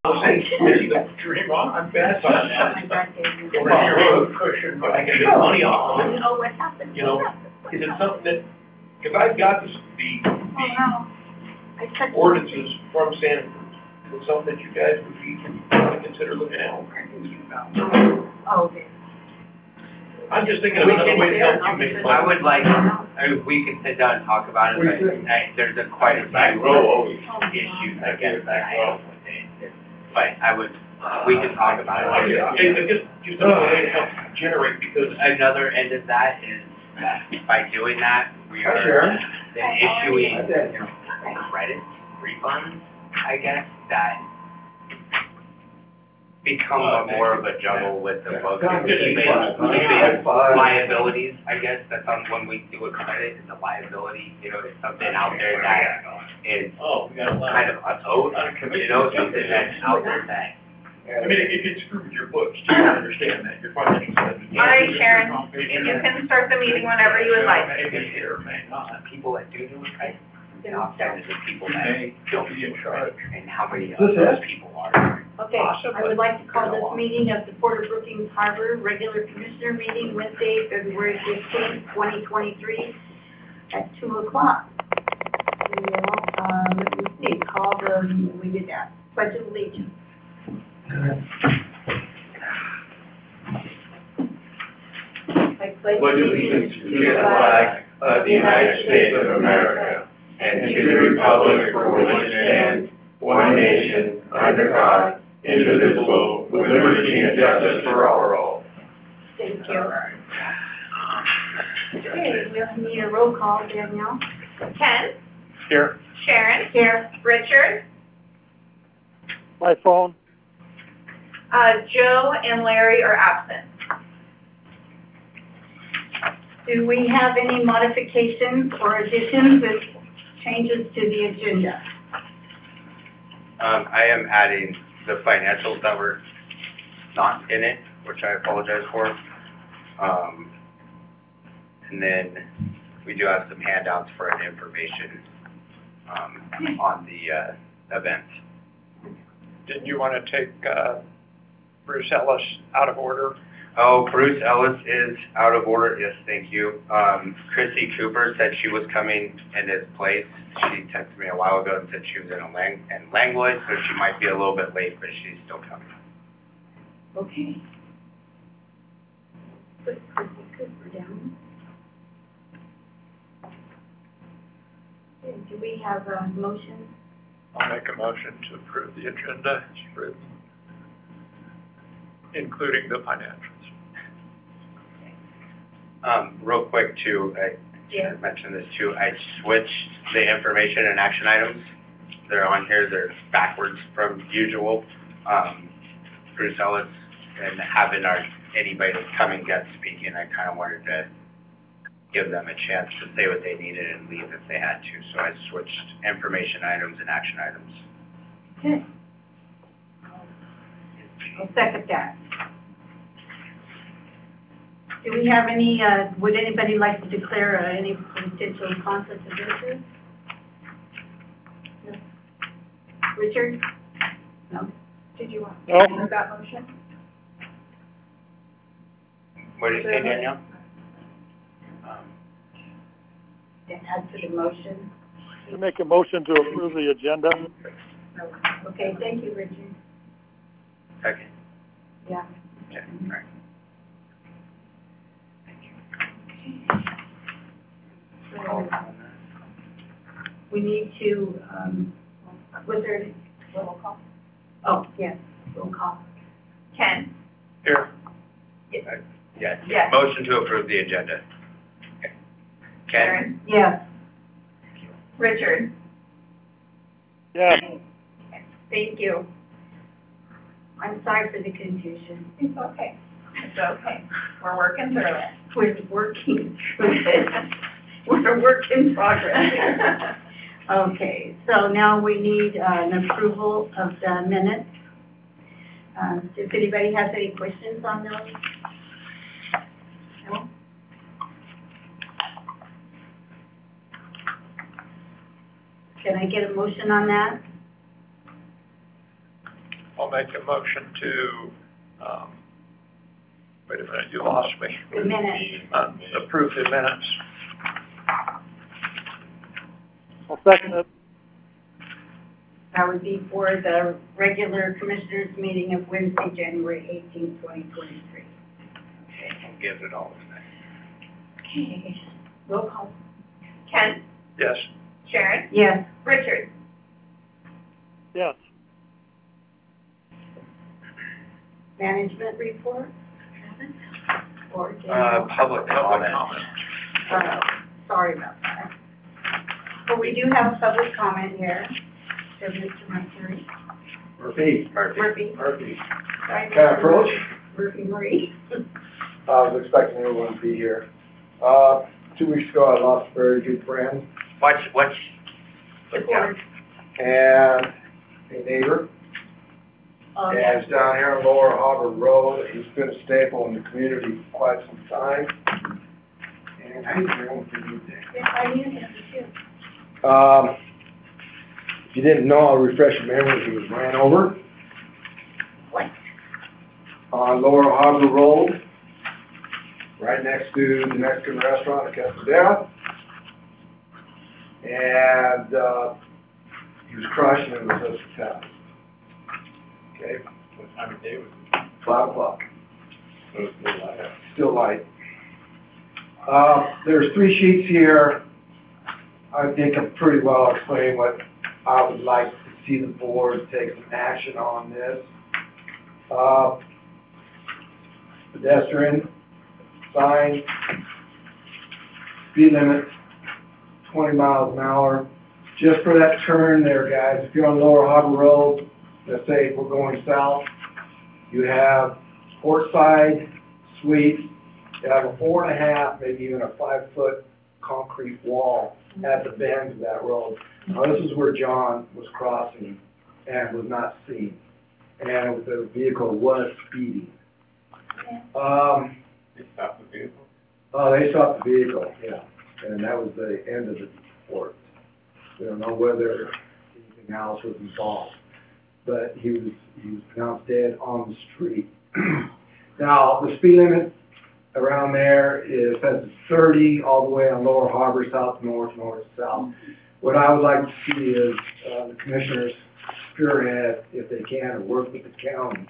Dream on, I'm fast on that. My birthday. Or your road cushion, but I can make money off of it. Oh, what happened? You know, is it something that, because I've got the Oh, no. I touched. ordinances from Santa Cruz. Is it something that you guys would be, want to consider looking at? Oh, okay. I'm just thinking of another way to help you make money. I would like, we could sit down and talk about it, but there's quite a Back few row always. issues, I guess, that I have with it. But we can talk about it. It's just another way to help generate, because Another end of that is that by doing that, we Hi, are Sharon. then issuing, credit refunds, I guess, that become more of a juggle with the books, even liabilities, I guess, that's on when we do a credit, it's a liability, you know, it's something out there that is Oh, we got a lot. kind of a oath, you know, something that's out there that. I mean, it gets screwed with your books, too, I understand that, your financial statement. All right, Sharon, you can start the meeting whenever you would like. Maybe here, may not. People that do it right, and often is the people that don't do it right, and how many of This those is? people are. Okay, I would like to call this meeting of the Port of Brookings Harbor Regular Commissioner Meeting Wednesday, February 15th, 2023, at 2 o'clock. Let me see, call the, we did that, Pledge of Allegiance. I pledge allegiance to the flag of the United States of America and to the republic for which it stands, one nation, under God, indivisible, with liberty and justice for all. Thank you. Okay, we'll need a roll call, Danielle. Ken, Here. Sharon, Here. Richard, My phone, Joe and Larry are absent. Do we have any modifications or additions or changes to the agenda? I am adding the financials that were not in it, which I apologize for. And then we do have some handouts for an information, on the, event. didn't you want to take, Bruce Ellis out of order? Oh, Bruce Ellis is out of order, yes, thank you. Chrissy Cooper said she was coming in his place. She texted me a while ago and said she was in Langlois, so she might be a little bit late, but she's still coming. Okay. Put Chrissy Cooper down. Okay, do we have a motion? I'll make a motion to approve the agenda as written, including the financials. Real quick too, I Yeah. should mention this too, I switched the information and action items. They're on here, they're backwards from usual. Bruce Ellis and having anybody that's coming guest speaking, I kind of wanted to give them a chance to say what they needed and leave if they had to. So I switched information items and action items. Okay. I'll second that. Do we have any, would anybody like to declare any potential conflict of interest? No. Richard? No? Did you want No. to make that motion? What did you say, Danielle? Add to the motion. To make a motion to approve the agenda. No. Okay, thank you, Richard. Second. Yeah. Okay, all right. So, we need to, was there, Roll call. oh, yes, roll call. Ken, Here. Yes. Yes. Motion to approve the agenda. Okay. Ken? Sharon, Yes. Richard, Yeah. thank you. I'm sorry for the confusion. It's okay. It's okay. We're working through it. We're working through it. We're a work in progress. Okay, so now we need an approval of the minutes. If anybody has any questions on those? No? Can I get a motion on that? I'll make a motion to, wait a minute, you lost me. The minutes. Approve the minutes. I'll second it. That would be for the regular commissioners meeting of Wednesday, January 18th, 2023. I'll give it all tonight. Okay. Roll call. Ken, Yes. Sharon, Yes. Richard, Yes. Management report? Or Daniel? Public comment. Sorry about that. But we do have a public comment here. So Mr. Mercury. Murphy. Murphy. Murphy. Sorry, Can I approach? Murphy Marie. I was expecting everyone to be here. 2 weeks ago, I lost a very good friend Watch, Report. and a neighbor. And it's down here on Lower Harbor Road. He's been a staple in the community for quite some time. And how do you know what you think? Yes, I knew him too. If you didn't know, I'll refresh your memory. He was ran over What? on Lower Harbor Road, right next to the Mexican restaurant at Castadera. And, he was crushed and it was a fatality. Okay? What time of day was it? 5 o'clock. So it's still light. Still light. There's 3 sheets here. I think I'm pretty well explaining what I would like to see the board take some action on this. Pedestrian sign, speed limit, 20 miles an hour. Just for that turn there, guys, if you're on Lower Harbor Road, let's say if we're going south, you have port side sweep, you have a 4.5, maybe even a 5-foot concrete wall at the bend of that road. Now, this is where John was crossing and was not seen, and the vehicle was speeding. They stopped the vehicle? They stopped the vehicle, yeah, and that was the end of the report. We don't know whether anything else was involved, but he was pronounced dead on the street. Now, the speed limit around there is, says it's 30 all the way on Lower Harbor, south, north, north, south. What I would like to see is the commissioners spearhead, if they can, or work with the county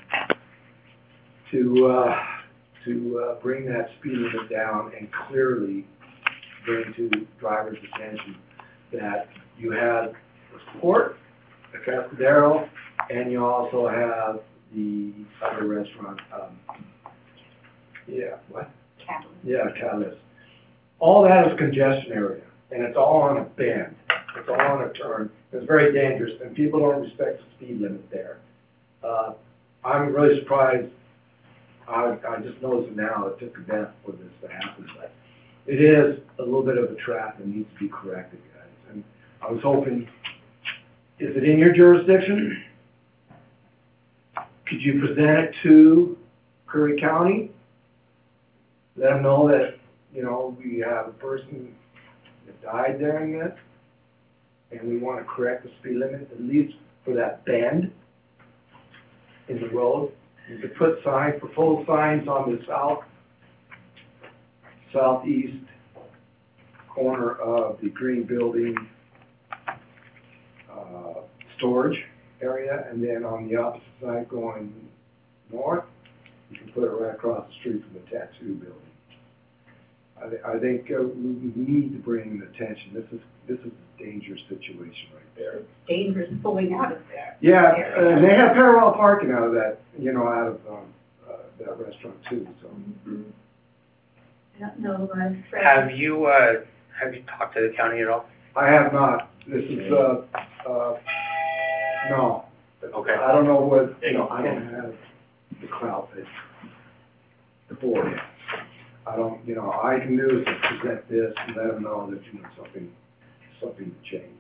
to bring that speed limit down and clearly bring to drivers' attention that you have the port, the Castadero, and you also have the other restaurant, Catalyst. All that is congestion area, and it's all on a bend. It's all on a turn. It's very dangerous, and people don't respect the speed limit there. I'm really surprised. I just noticed now it took a death for this to happen, but it is a little bit of a trap and needs to be corrected, guys. And I was hoping, is it in your jurisdiction? Could you present it to Curry County? Let them know that, you know, we have a person that died during this, and we want to correct the speed limit, at least for that bend in the road. You could put signs, proposed signs on the southeast corner of the green building, storage area, and then on the opposite side going north, you can put it right across the street from the tattoo building. I think we need to bring attention. This is a dangerous situation right there. It's dangerous pulling out of there. Yeah, and they have parallel parking out of that, you know, out of that restaurant too. So. I don't know, Fred. Have you talked to the county at all? I have not. This is no. Okay. I don't know what, you know, I don't have the clout that the board has. I don't, you know, all I can do is present this and let them know that, you know, something to change.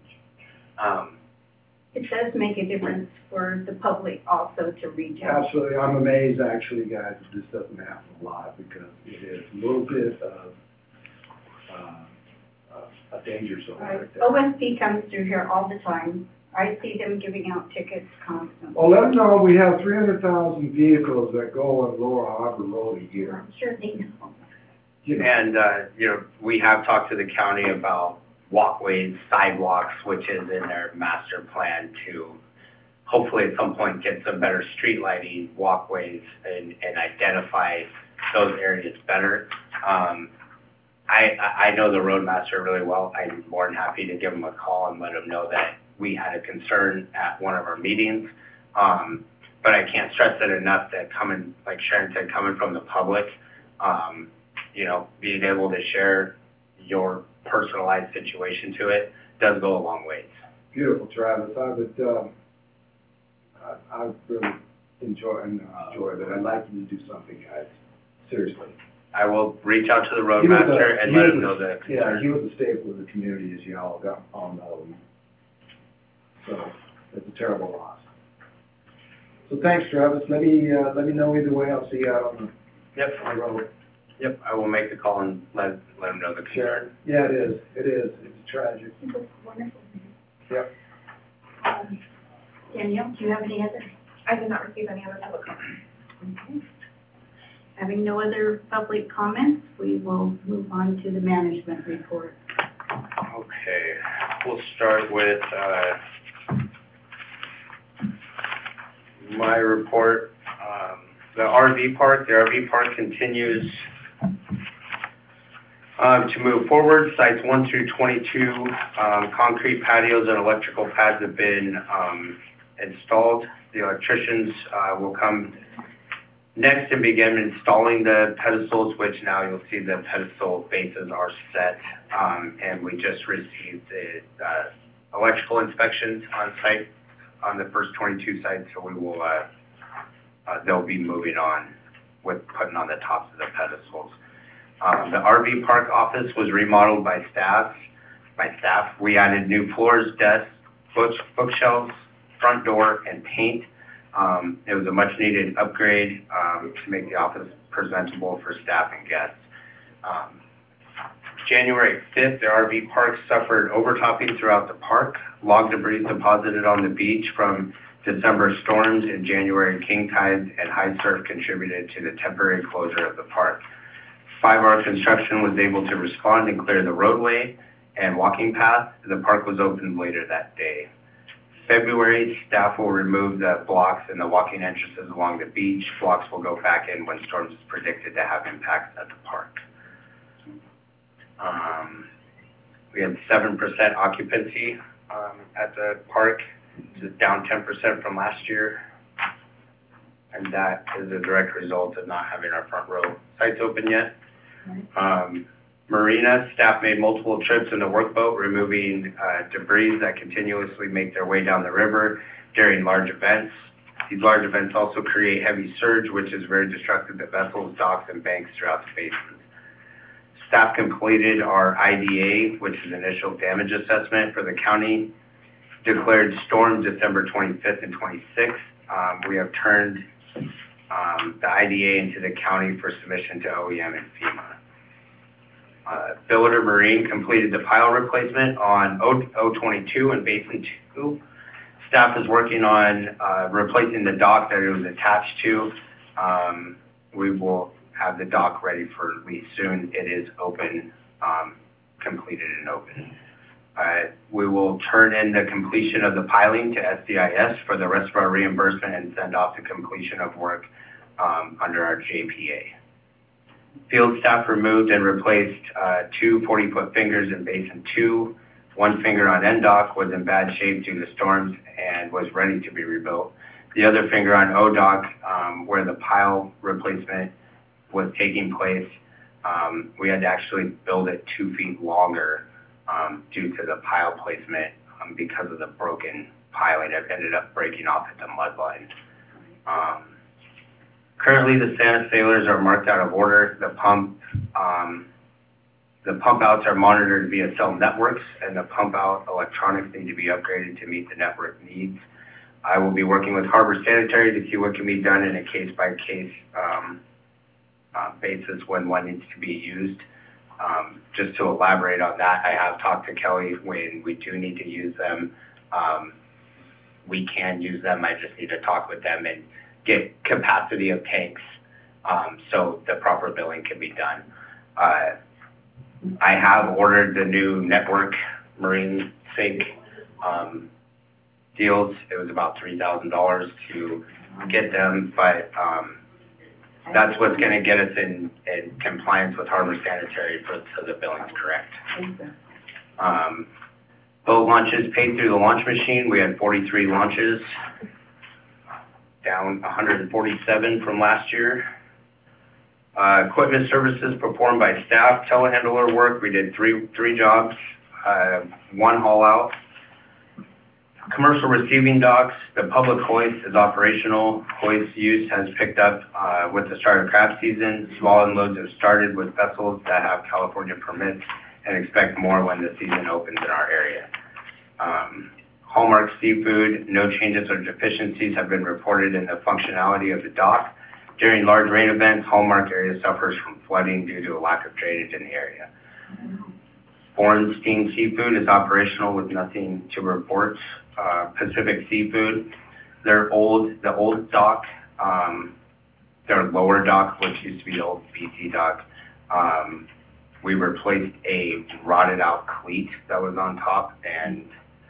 It does make a difference for the public also to reach out. Absolutely. I'm amazed actually, guys, that this doesn't happen a lot because it is a little bit of a danger zone right there. OSP comes through here all the time, I see them giving out tickets constantly. Well, let them know we have 300,000 vehicles that go on Lower Harbor Road a year. I'm sure they know. You know, And, we have talked to the county about walkways, sidewalks, which is in their master plan to hopefully at some point get some better street lighting, walkways, and identify those areas better. I know the roadmaster really well. I'm more than happy to give him a call and let him know that we had a concern at one of our meetings. But I can't stress that enough, that coming, like Sharon said, coming from the public, being able to share your personalized situation to it does go a long ways. beautiful, Travis. I really enjoy that. I'd like you to do something, guys. Seriously. I will reach out to the He was roadmaster a- and he let was him a- know the Yeah, concern. he was a staple of the community, as you all know. So, it's a terrible loss. So thanks, Travis. Let me know either way. I'll see you out on Yep, the road. yep, I will make the call and let him know the concern. Sharon? Yeah, it is. It's tragic. It was wonderful. Yep. Danielle, do you have any other? I did not receive any other public comments. Okay. Having no other public comments, we will move on to the management report. Okay, we'll start with, my report. The RV park continues, to move forward. Sites 1 through 22, concrete patios and electrical pads have been, installed. The electricians, will come next and begin installing the pedestals, which now you'll see the pedestal bases are set. And we just received the, electrical inspections on site, on the first 22 sites, so we will, they'll be moving on with putting on the tops of the pedestals. The RV park office was remodeled by staff. We added new floors, desks, bookshelves, front door, and paint. It was a much-needed upgrade to make the office presentable for staff and guests. January 5th, the RV park suffered overtopping throughout the park. Log debris deposited on the beach from December storms and January king tides and high surf contributed to the temporary closure of the park. 5R Construction was able to respond and clear the roadway and walking path. The park was opened later that day. February, staff will remove the blocks and the walking entrances along the beach. Blocks will go back in when storms is predicted to have impacts at the park. We had 7% occupancy at the park, which is down 10% from last year. And that is a direct result of not having our front row sites open yet. Marina, staff made multiple trips in the workboat, removing debris that continuously make their way down the river during large events. These large events also create heavy surge, which is very destructive to vessels, docks, and banks throughout the basins. Staff completed our IDA, which is initial damage assessment for the county, declared storm December 25th and 26th. We have turned the IDA into the county for submission to OEM and FEMA. Billiter Marine completed the pile replacement on O22 and Basin 2. Staff is working on replacing the dock that it was attached to. We will have the dock ready for lease soon. It is open, completed and open. We will turn in the completion of the piling to SDIS for the rest of our reimbursement and send off the completion of work under our JPA. Field staff removed and replaced 2 40-foot fingers in Basin 2. One finger on end dock was in bad shape due to storms and was ready to be rebuilt. The other finger on O dock, where the pile replacement was taking place, we had to actually build it 2 feet longer due to the pile placement because of the broken piling. It ended up breaking off at the mud line. Currently, the Santa sailors are marked out of order. The pump outs are monitored via cell networks, and the pump out electronics need to be upgraded to meet the network needs. I will be working with Harbor Sanitary to see what can be done in a case-by-case basis when one needs to be used. Just to elaborate on that, I have talked to Kelly when we do need to use them. we can use them. I just need to talk with them and get capacity of tanks, so the proper billing can be done. I have ordered the new network marine sink, deals. It was about $3,000 to get them, but, that's what's gonna get us in compliance with Harbor Sanitary so the billing's correct. Boat launches paid through the launch machine, we had 43 launches, down 147 from last year. Equipment services performed by staff, telehandler work, we did three jobs, one haul out. Commercial receiving docks, the public hoist is operational. Hoist use has picked up with the start of crab season. Small unloads have started with vessels that have California permits and expect more when the season opens in our area. Hallmark Seafood, no changes or deficiencies have been reported in the functionality of the dock. During large rain events, Hallmark area suffers from flooding due to a lack of drainage in the area. Bornstein Seafood is operational with nothing to report. Pacific Seafood, the old dock, their lower dock, which used to be the old BC dock, we replaced a rotted out cleat that was on top, and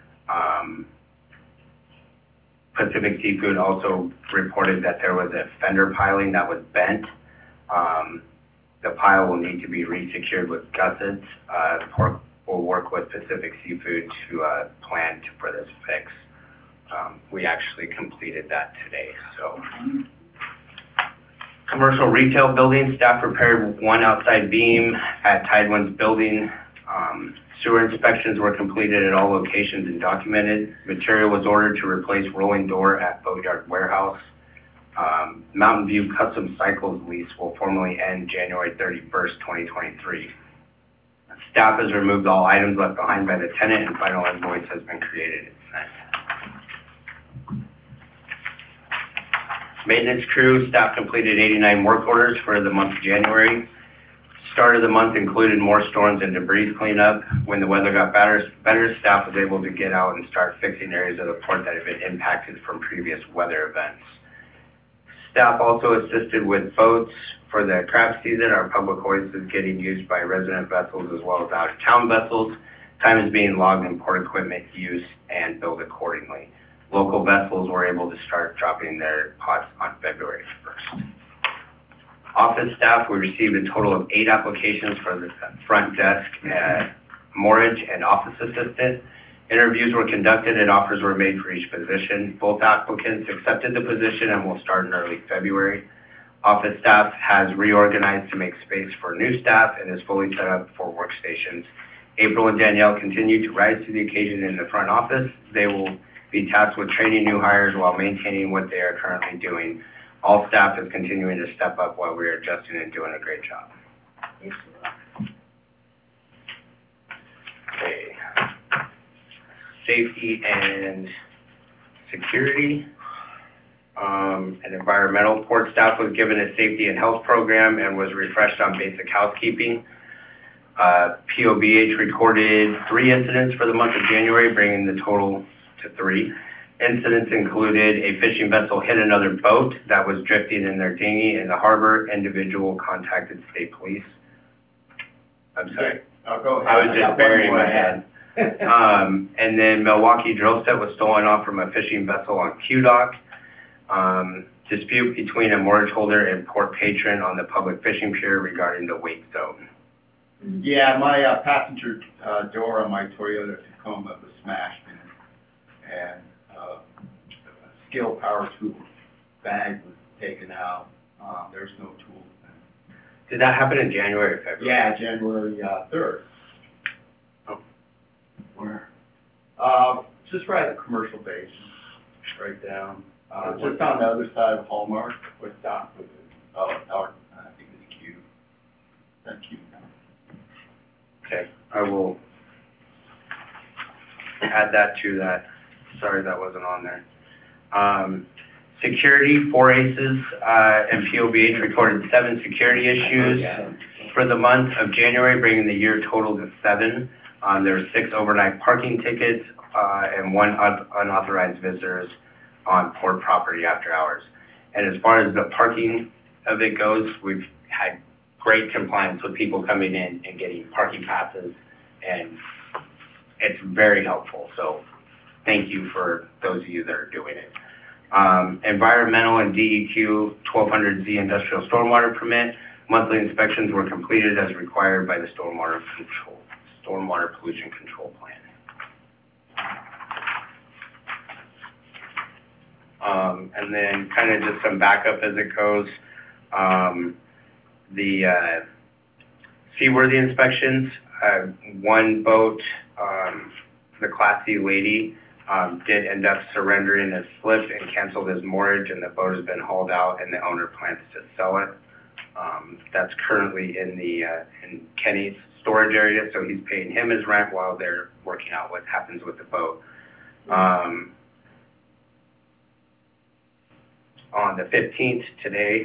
Pacific Seafood also reported that there was a fender piling that was bent. The pile will need to be resecured with gussets. We'll work with Pacific Seafood to plan for this fix. We actually completed that today, so. Commercial retail building, staff repaired one outside beam at Tidewinds building. Sewer inspections were completed at all locations and documented. Material was ordered to replace rolling door at Boatyard Warehouse. Mountain View Custom Cycles lease will formally end January 31st, 2023. Staff has removed all items left behind by the tenant and final invoice has been created and sent. Maintenance crew, staff completed 89 work orders for the month of January. Start of the month included more storms and debris cleanup. When the weather got better, staff was able to get out and start fixing areas of the port that had been impacted from previous weather events. Staff also assisted with boats for the crab season. Our public hoist is getting used by resident vessels as well as out-of-town vessels. Time is being logged in port equipment use and billed accordingly. Local vessels were able to start dropping their pots on February 1st. Office staff, we received a total of 8 applications for the front desk, mortgage, and office assistant. Interviews were conducted and offers were made for each position. Both applicants accepted the position and will start in early February. Office staff has reorganized to make space for new staff and is fully set up for workstations. April and Danielle continue to rise to the occasion in the front office. They will be tasked with training new hires while maintaining what they are currently doing. All staff is continuing to step up while we are adjusting and doing a great job. Okay. Safety and security. And environmental. Port staff was given a safety and health program and was refreshed on basic housekeeping. POBH recorded 3 incidents for the month of January, bringing the total to 3. Incidents included a fishing vessel hit another boat that was drifting in their dinghy in the harbor. Individual contacted state police. I'm sorry. I'll go ahead. I was just burying my head. And then Milwaukee drill set was stolen off from a fishing vessel on Q Dock. Dispute between a mortgage holder and port patron on the public fishing pier regarding the wake zone. Yeah, my passenger door on my Toyota Tacoma was smashed and skill power tool bag was taken out. There's no tool. Did that happen in January or February? Yeah, January 3rd. Oh. Where? Just right at the commercial base, right down. Just on the other side of Hallmark, with Doc with it. I think it's Q. That Q now. Okay, I will add that to that. Sorry that wasn't on there. Security, 4 ACEs and POBH recorded 7 security issues for the month of January, bringing the year total to 7. There were 6 overnight parking tickets, and 1 unauthorized visitors on port property after hours. And as far as the parking of it goes, we've had great compliance with people coming in and getting parking passes, and it's very helpful. So thank you for those of you that are doing it. Environmental and DEQ 1200Z industrial stormwater permit. Monthly inspections were completed as required by the stormwater pollution control plan. And then kind of just some backup as it goes. The seaworthy inspections, one boat, the Class C Lady, did end up surrendering his slip and canceled his moorage, and the boat has been hauled out, and the owner plans to sell it. That's currently in the in Kenny's storage area, so he's paying him his rent while they're working out what happens with the boat. On the 15th today,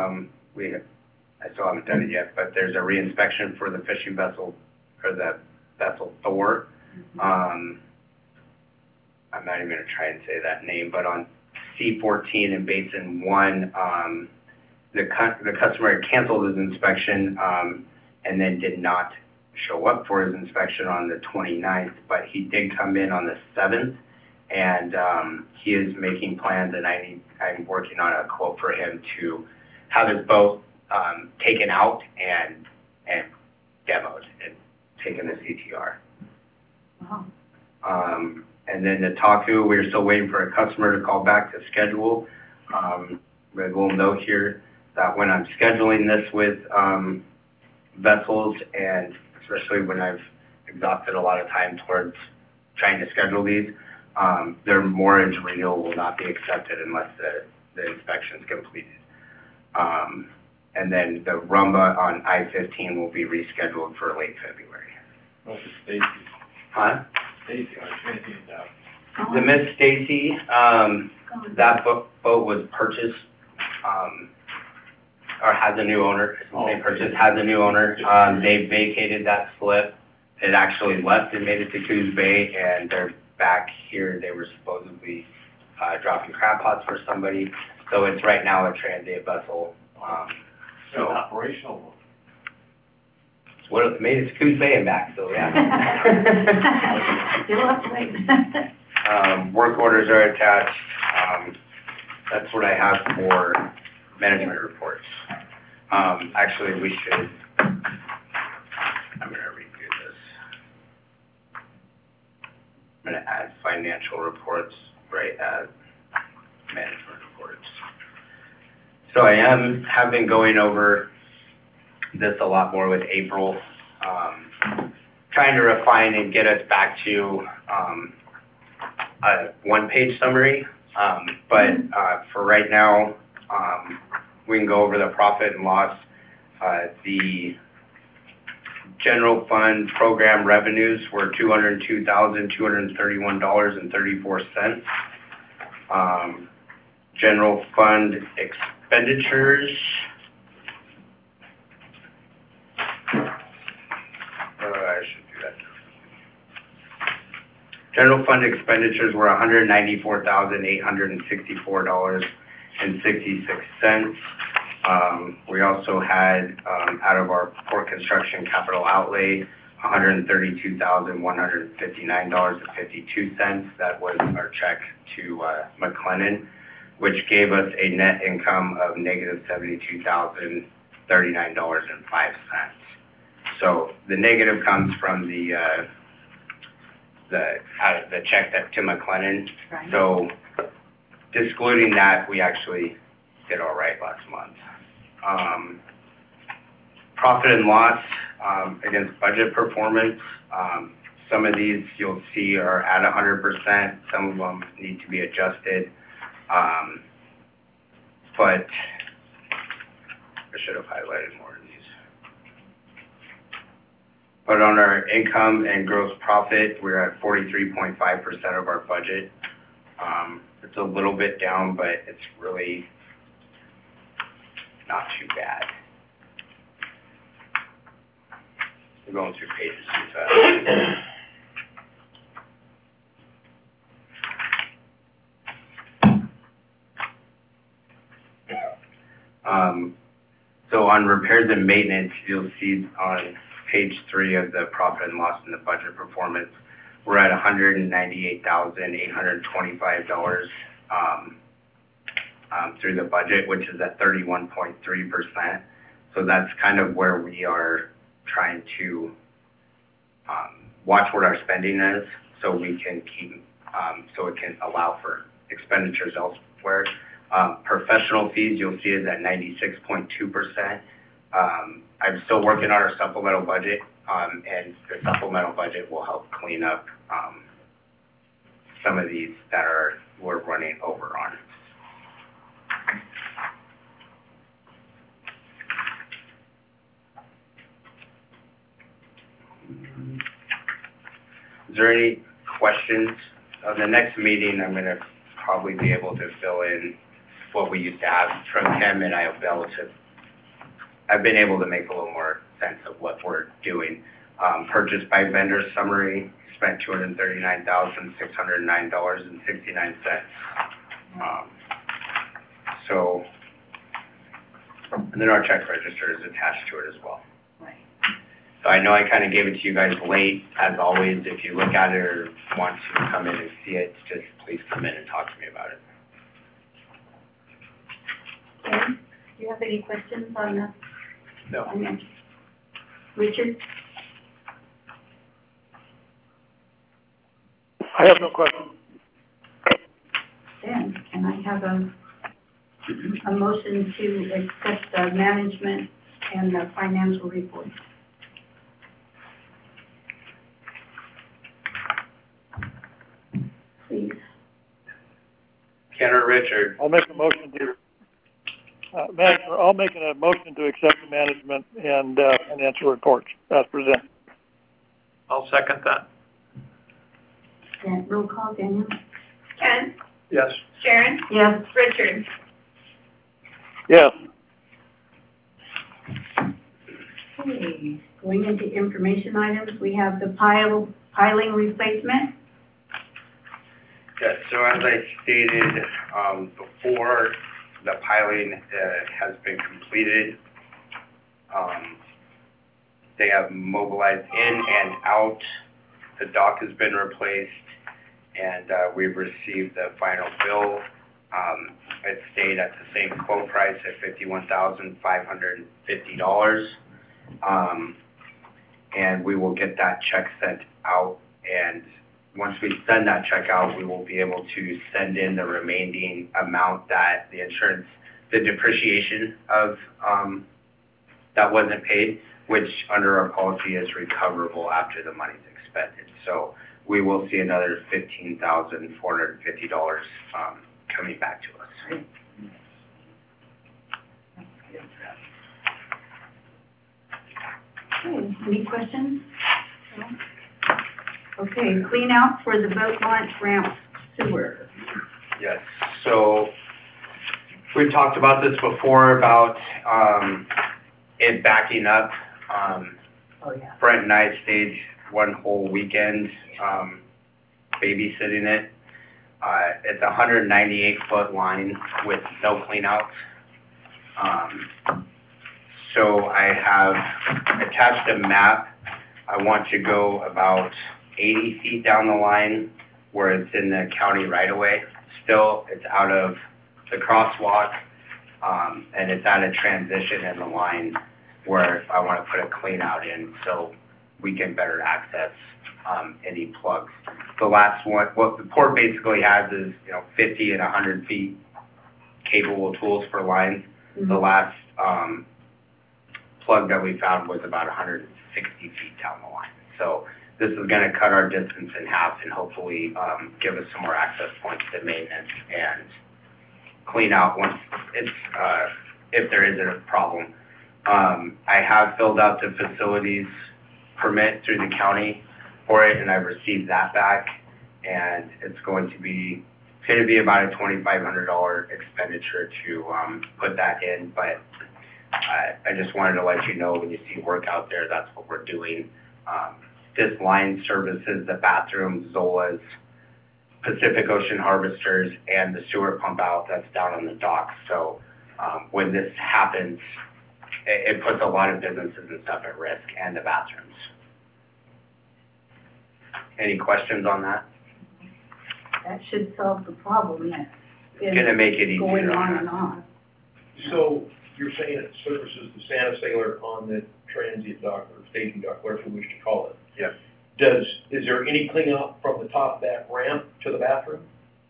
I still haven't done it yet, but there's a reinspection for the fishing vessel, or the vessel Thor. I'm not even going to try and say that name, but on C14 in Basin 1, the customer had canceled his inspection and then did not show up for his inspection on the 29th, but he did come in on the 7th, and he is making plans, and I'm working on a quote for him to have his boat taken out and demoed and taken to CTR. Wow. And then the Taku, we're still waiting for a customer to call back to schedule. With a little note here that when I'm scheduling this with vessels, and especially when I've exhausted a lot of time towards trying to schedule these, their moorage renewal will not be accepted unless the inspection's completed. And then the Rumba on I-15 will be rescheduled for late February. Oh, Stacy. Huh? Stacy, on Trinity now. The Miss Stacy, that boat was purchased, or has a new owner. They purchased, has a new owner. They vacated that slip. It actually left and made it to Coos Bay, and they're back here. They were supposedly dropping crab pots for somebody. So it's right now a transient vessel. So operational. Well, it made it to Coos Bay and back, so yeah. Still up late. Work orders are attached. That's what I have for management reports. Actually, we should, I'm gonna redo this. I'm gonna add financial reports right at management reports. So I have been going over this a lot more with April, trying to refine and get us back to a one-page summary. But for right now, we can go over the profit and loss. The general fund program revenues were $202,231.34. General fund expenditures, I should do that. General fund expenditures were $194,864.66. We also had, out of our port construction capital outlay, $132,159.52. That was our check to McLennan, which gave us a net income of negative $72,039.05. So the negative comes from the check that to McLennan. Right. So excluding that, we actually did all right last month. Profit and loss against budget performance. Some of these you'll see are at 100%. Some of them need to be adjusted. But I should have highlighted more of these. But on our income and gross profit, we're at 43.5% of our budget. It's a little bit down, but it's really not too bad. We're going through pages too fast. So on repairs and maintenance, you'll see on page 3 of the profit and loss in the budget performance, we're at $198,825 through the budget, which is at 31.3%. So that's kind of where we are trying to watch what our spending is, so we can keep, so it can allow for expenditures elsewhere. Professional fees, you'll see is at 96.2%. I'm still working on our supplemental budget, and the supplemental budget will help clean up some of these that we're running over on. Is there any questions? The next meeting, I'm going to probably be able to fill in what we used to have from him, and I've been able to make a little more sense of what we're doing. Purchase by vendor summary, spent $239,609.69. So, and then our check register is attached to it as well. Right. So I know I kind of gave it to you guys late, as always. If you look at it or want to come in and see it, just please come in and talk to me about it. Ken, do you have any questions on the? No. Richard? I have no question. Then, can I have a motion to accept the management and the financial report? Please. Ken or Richard? I'll make a motion to, I'll make a motion to accept the management and financial reports as presented. I'll second that. Yeah, roll call, Daniel? Ken, Yes. Sharon, Yes. Richard. Yes. Okay, going into information items, we have the piling replacement. Yeah, so as I stated before, the piling has been completed. They have mobilized in and out. The dock has been replaced, and we've received the final bill. It stayed at the same quote price at $51,550. And we will get that check sent out, and once we send that check out, we will be able to send in the remaining amount that the insurance, the depreciation of that wasn't paid, which under our policy is recoverable after the money's expended. So we will see another $15,450 coming back to us. Okay, any questions? No? Okay, clean out for the boat launch ramp sewer. Yes, so we've talked about this before about it backing up. Oh, yeah. Brent and I stayed one whole weekend babysitting it. It's a 198-foot line with no cleanouts. So I have attached a map. I want to go about 80 feet down the line where it's in the county right-of-way. Still, it's out of the crosswalk, and it's at a transition in the line where I want to put a clean out in so we can better access any plugs. The last one, what the port basically has is, 50 and 100 feet capable tools for lines. Mm-hmm. The last plug that we found was about 160 feet down the line. So this is going to cut our distance in half and hopefully give us some more access points to maintenance and clean out once it's, if there isn't a problem. I have filled out the facilities permit through the county for it, and I've received that back, and it's going to be about a $2,500 expenditure to put that in, but I just wanted to let you know when you see work out there, that's what we're doing. This line services the bathrooms, Zola's, Pacific Ocean Harvesters, and the sewer pump out that's down on the dock. So when this happens, it puts a lot of businesses and stuff at risk, and the bathrooms. Any questions on that? That should solve the problem that's It's gonna been make it going easier. on and on. So you're saying it services the Santa Sailor on the transient dock or staging dock, whatever you wish to call it? Yep. Is there any cleanup from the top of that ramp to the bathroom?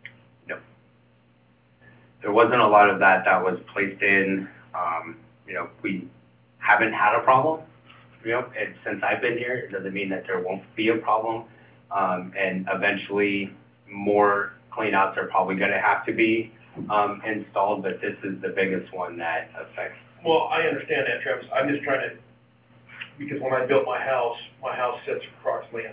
There wasn't a lot of that was placed in, we haven't had a problem, and since I've been here, it doesn't mean that there won't be a problem. And eventually, more cleanouts are probably gonna have to be, installed, but this is the biggest one that affects. Well, I understand that, Travis. I'm just trying to, because when I built my house sits approximately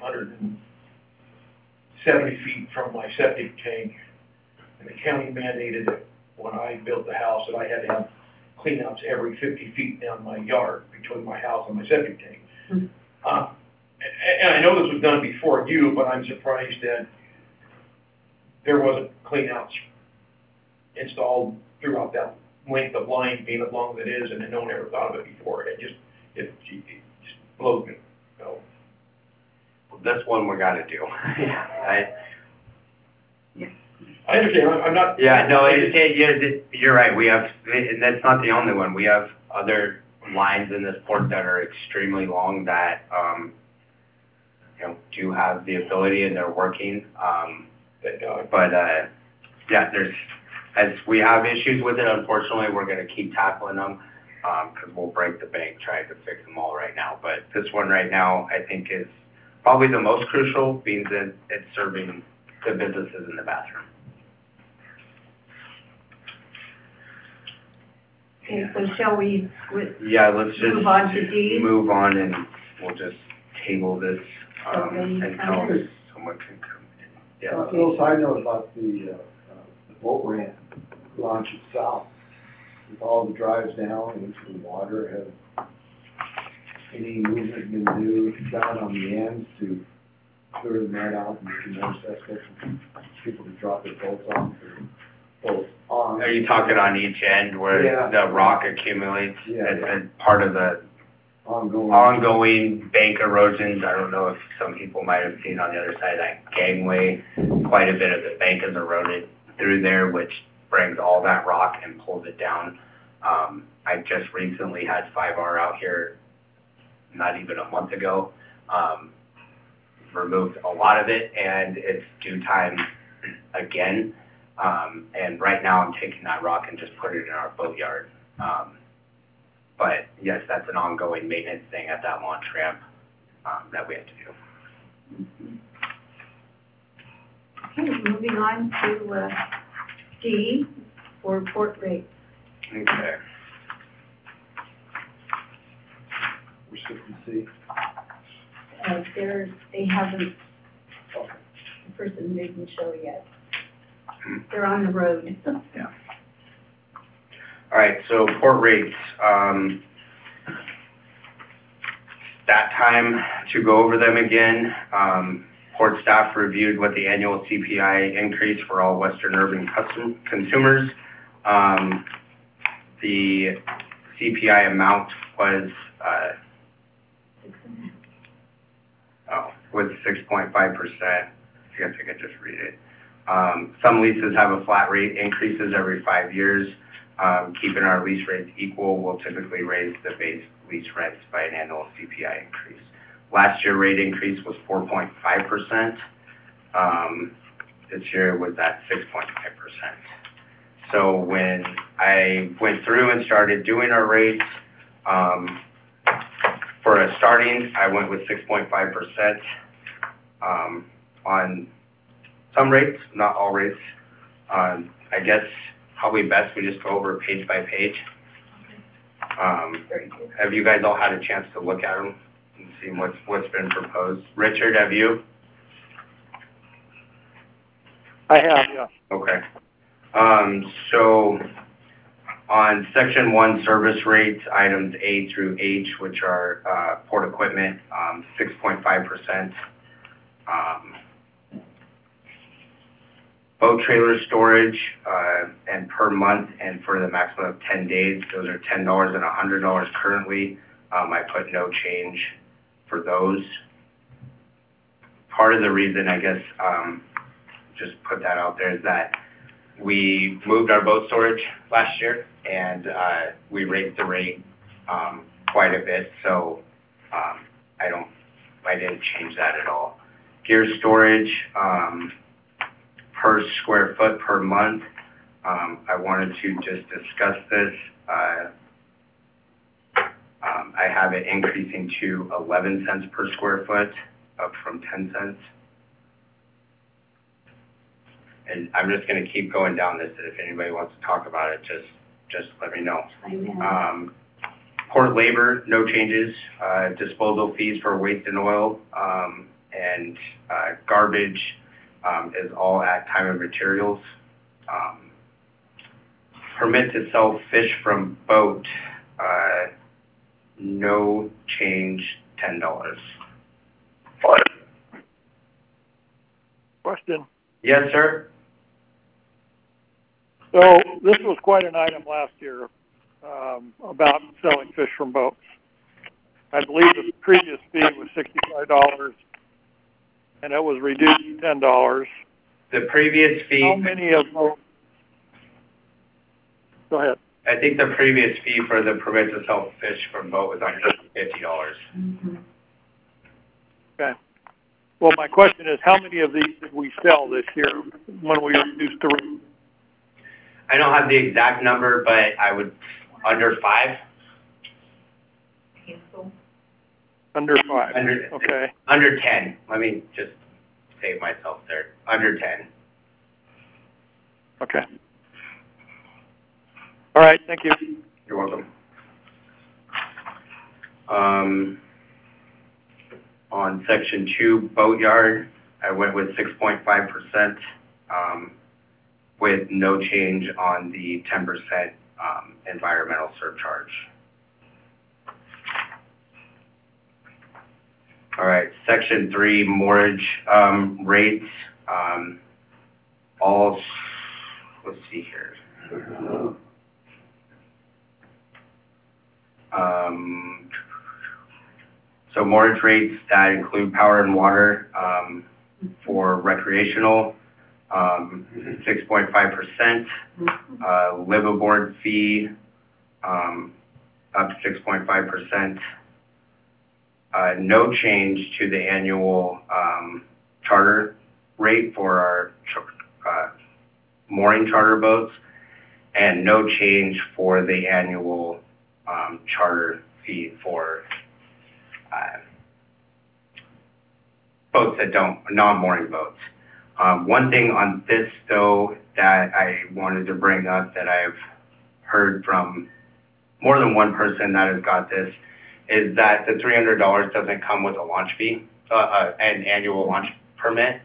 170 feet from my septic tank. And the county mandated that when I built the house, that I had to have cleanouts every 50 feet down my yard between my house and my septic tank. Mhm. And I know this was done before you, but I'm surprised that there wasn't cleanouts installed throughout that length of line, being as long as it is, and no one ever thought of it before. It just blows me, so. This one we gotta do. I understand, I'm not. Yeah, no, you're right, we have, and that's not the only one, we have other lines in this port that are extremely long that, do have the ability and they're working, Thank God. but, yeah, as we have issues with it, unfortunately, we're gonna keep tackling them, because we'll break the bank trying to fix them all right now, but this one right now, I think is probably the most crucial, being that it's serving the businesses in the bathroom. Okay, so shall we, Yeah, let's just Move on to D? move on, and we'll just table this, So then until someone can come in. Yeah. A little side note about the boat ramp launch itself, with all the drives down into the water, have any movement been done on the ends to clear the net out, and you notice that section, people to drop their boats off, or boats on? Are you talking on each end where Yeah. the rock accumulates? Yeah. It's part of the ongoing bank erosions. I don't know if some people might have seen on the other side of that gangway, quite a bit of the bank is eroded through there, which brings all that rock and pulls it down. I just recently had 5R out here, not even a month ago, removed a lot of it, and it's due time again. And right now I'm taking that rock and just putting it in our boat yard. But yes, that's an ongoing maintenance thing at that launch ramp, that we have to do. okay, moving on to, D for port rates. Okay. We're skipping C. They haven't, the person didn't show yet. They're on the road. Yeah. All right, so port rates, that time to go over them again. Port staff reviewed what the annual CPI increase for all Western urban consumers. The CPI amount was, was 6.5%. I guess I could just read it. Some leases have a flat rate increases every 5 years. Keeping our lease rates equal will typically raise the base lease rents by an annual CPI increase. Last year rate increase was 4.5%. This year was at 6.5%. So when I went through and started doing our rates, for a starting, I went with 6.5% on some rates, not all rates. I guess probably best we just go over page by page. Have you guys all had a chance to look at them and see what's been proposed? Richard, have you? I have, yeah. Okay. So on section 1, service rates, items A through H, which are port equipment, 6.5%. boat trailer storage, and per month and for the maximum of 10 days, those are $10 and $100 currently. I put no change for those. Part of the reason, I guess, just put that out there is that we moved our boat storage last year and, we raised the rate, quite a bit, so, I didn't change that at all. Gear storage, per square foot per month, I wanted to just discuss this. I have it increasing to 11 cents per square foot, up from 10 cents. And I'm just gonna keep going down this, and if anybody wants to talk about it, just let me know. Amen. Port labor, no changes. Disposal fees for waste and oil, and garbage, is all at time and materials. Permit to sell fish from boat, no change, $10. Question. Yes, sir? So this was quite an item last year, about selling fish from boats. I believe the previous fee was $65, and it was reduced to $10. The previous fee. How many of those? Go ahead. I think the previous fee for the permit to sell fish from boat was $150. Mhm. Okay. Well, my question is, how many of these did we sell this year when we reduced the rate? I don't have the exact number, but I would, under 5? Under 5. Okay. Under 10. Let me just save myself there. Under 10. Okay. All right. Thank you. You're welcome. On section 2, boatyard, I went with 6.5%, with no change on the 10% environmental surcharge. All right, section 3, moorage rates, all, let's see here. So moorage rates that include power and water for recreational, 6.5%. Liveaboard fee, up 6.5%. No change to the annual charter rate for our mooring charter boats, and no change for the annual charter fee for boats that don't, non-mooring boats. One thing on this though that I wanted to bring up that I've heard from more than one person that has got this is that the $300 doesn't come with a launch fee, an annual launch permit.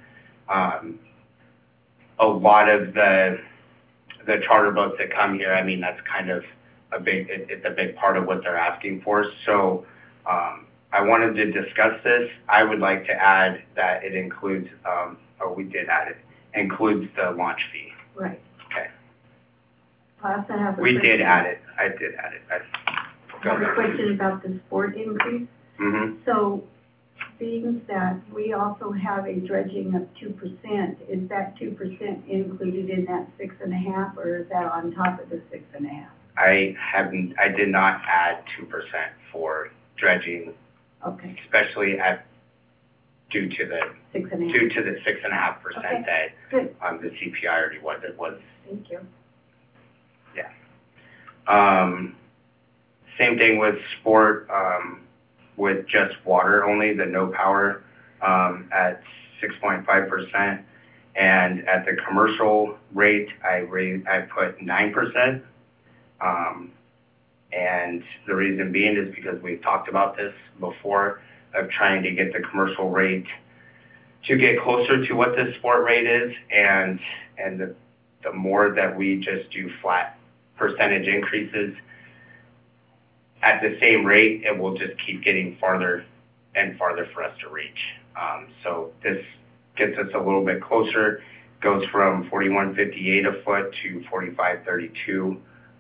A lot of the charter boats that come here, I mean, that's kind of it's a big part of what they're asking for. So I wanted to discuss this. I would like to add that it includes, we did add it, includes the launch fee. Right. Okay. I also have a We question. did add it. I did add it. I have a question about the sport increase. Mm-hmm. So, being that we also have a dredging of 2%, is that 2% included in that 6.5, or is that on top of the 6.5? I did not add 2% for dredging, Okay, especially due to the 6.5. 6.5% Okay. that Good, the CPI already was. It was. thank you. Same thing with sport, with just water only, the no power, at 6.5%. And at the commercial rate, I put 9%. And the reason being is because we've talked about this before, of trying to get the commercial rate to get closer to what the sport rate is. And the more that we just do flat percentage increases at the same rate, it will just keep getting farther and farther for us to reach. So this gets us a little bit closer, goes from $41.58 a foot to $45.32,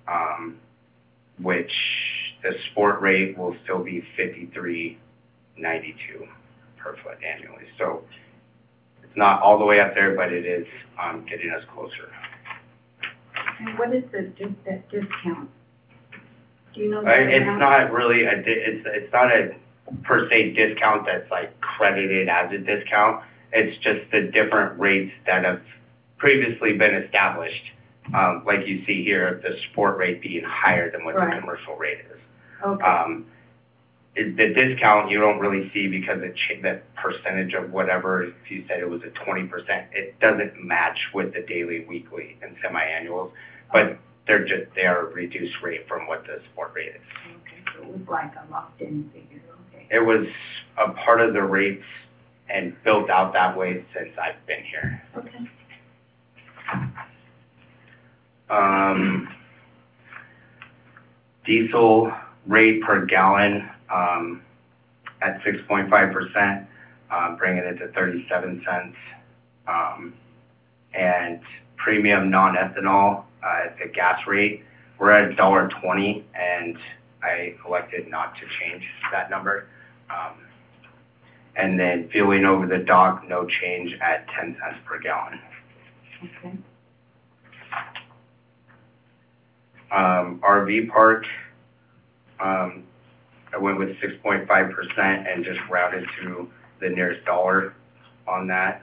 which the sport rate will still be $53.92 per foot annually. So it's not all the way up there, but it is getting us closer. And what is that discount? Do you know the It's amount? not really it's not a per se discount that's like credited as a discount. It's just the different rates that have previously been established. Like you see here, the sport rate being higher than what the Right. commercial rate is. Okay, The discount you don't really see because the percentage of whatever, if you said it was a 20%, it doesn't match with the daily, weekly, and semi-annuals, but they are a reduced rate from what the sport rate is. okay, so it was like a locked-in figure, okay. It was a part of the rates and built out that way since I've been here. Okay. Diesel rate per gallon, at 6.5%, bringing it to 37 cents. And premium non-ethanol, the gas rate, we're at $1.20, and I elected not to change that number. And then fueling over the dock, no change at 10 cents per gallon. Okay. RV park, I went with 6.5% and just rounded to the nearest dollar on that.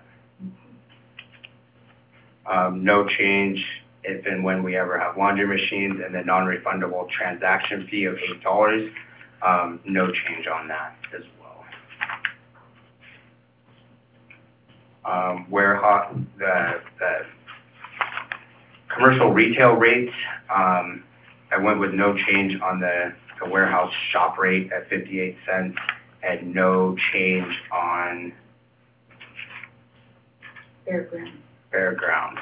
No change if and when we ever have laundry machines, and the non-refundable transaction fee of $8, no change on that as well. Warehouse, the commercial retail rates, I went with no change on the warehouse shop rate at 58 cents and no change on fairground.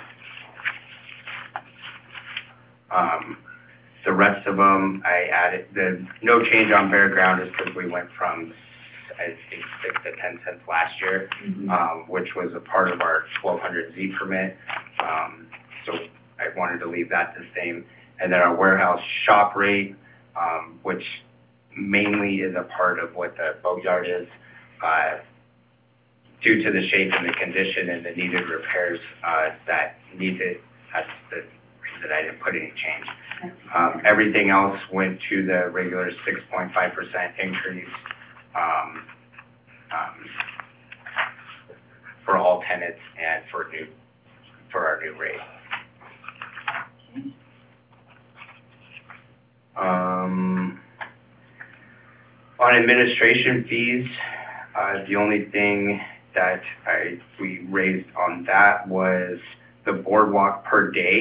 The rest of them, I added, the no change on fairground is because we went from, I think, 6 to 10 cents last year, which was a part of our 1200Z permit. So I wanted to leave that the same. And then our warehouse shop rate, which mainly is a part of what the boatyard is, due to the shape and the condition and the needed repairs that's the reason I didn't put any change. Everything else went to the regular 6.5% increase for all tenants and for our new rate. On administration fees, the only thing that we raised on that was the boardwalk per day,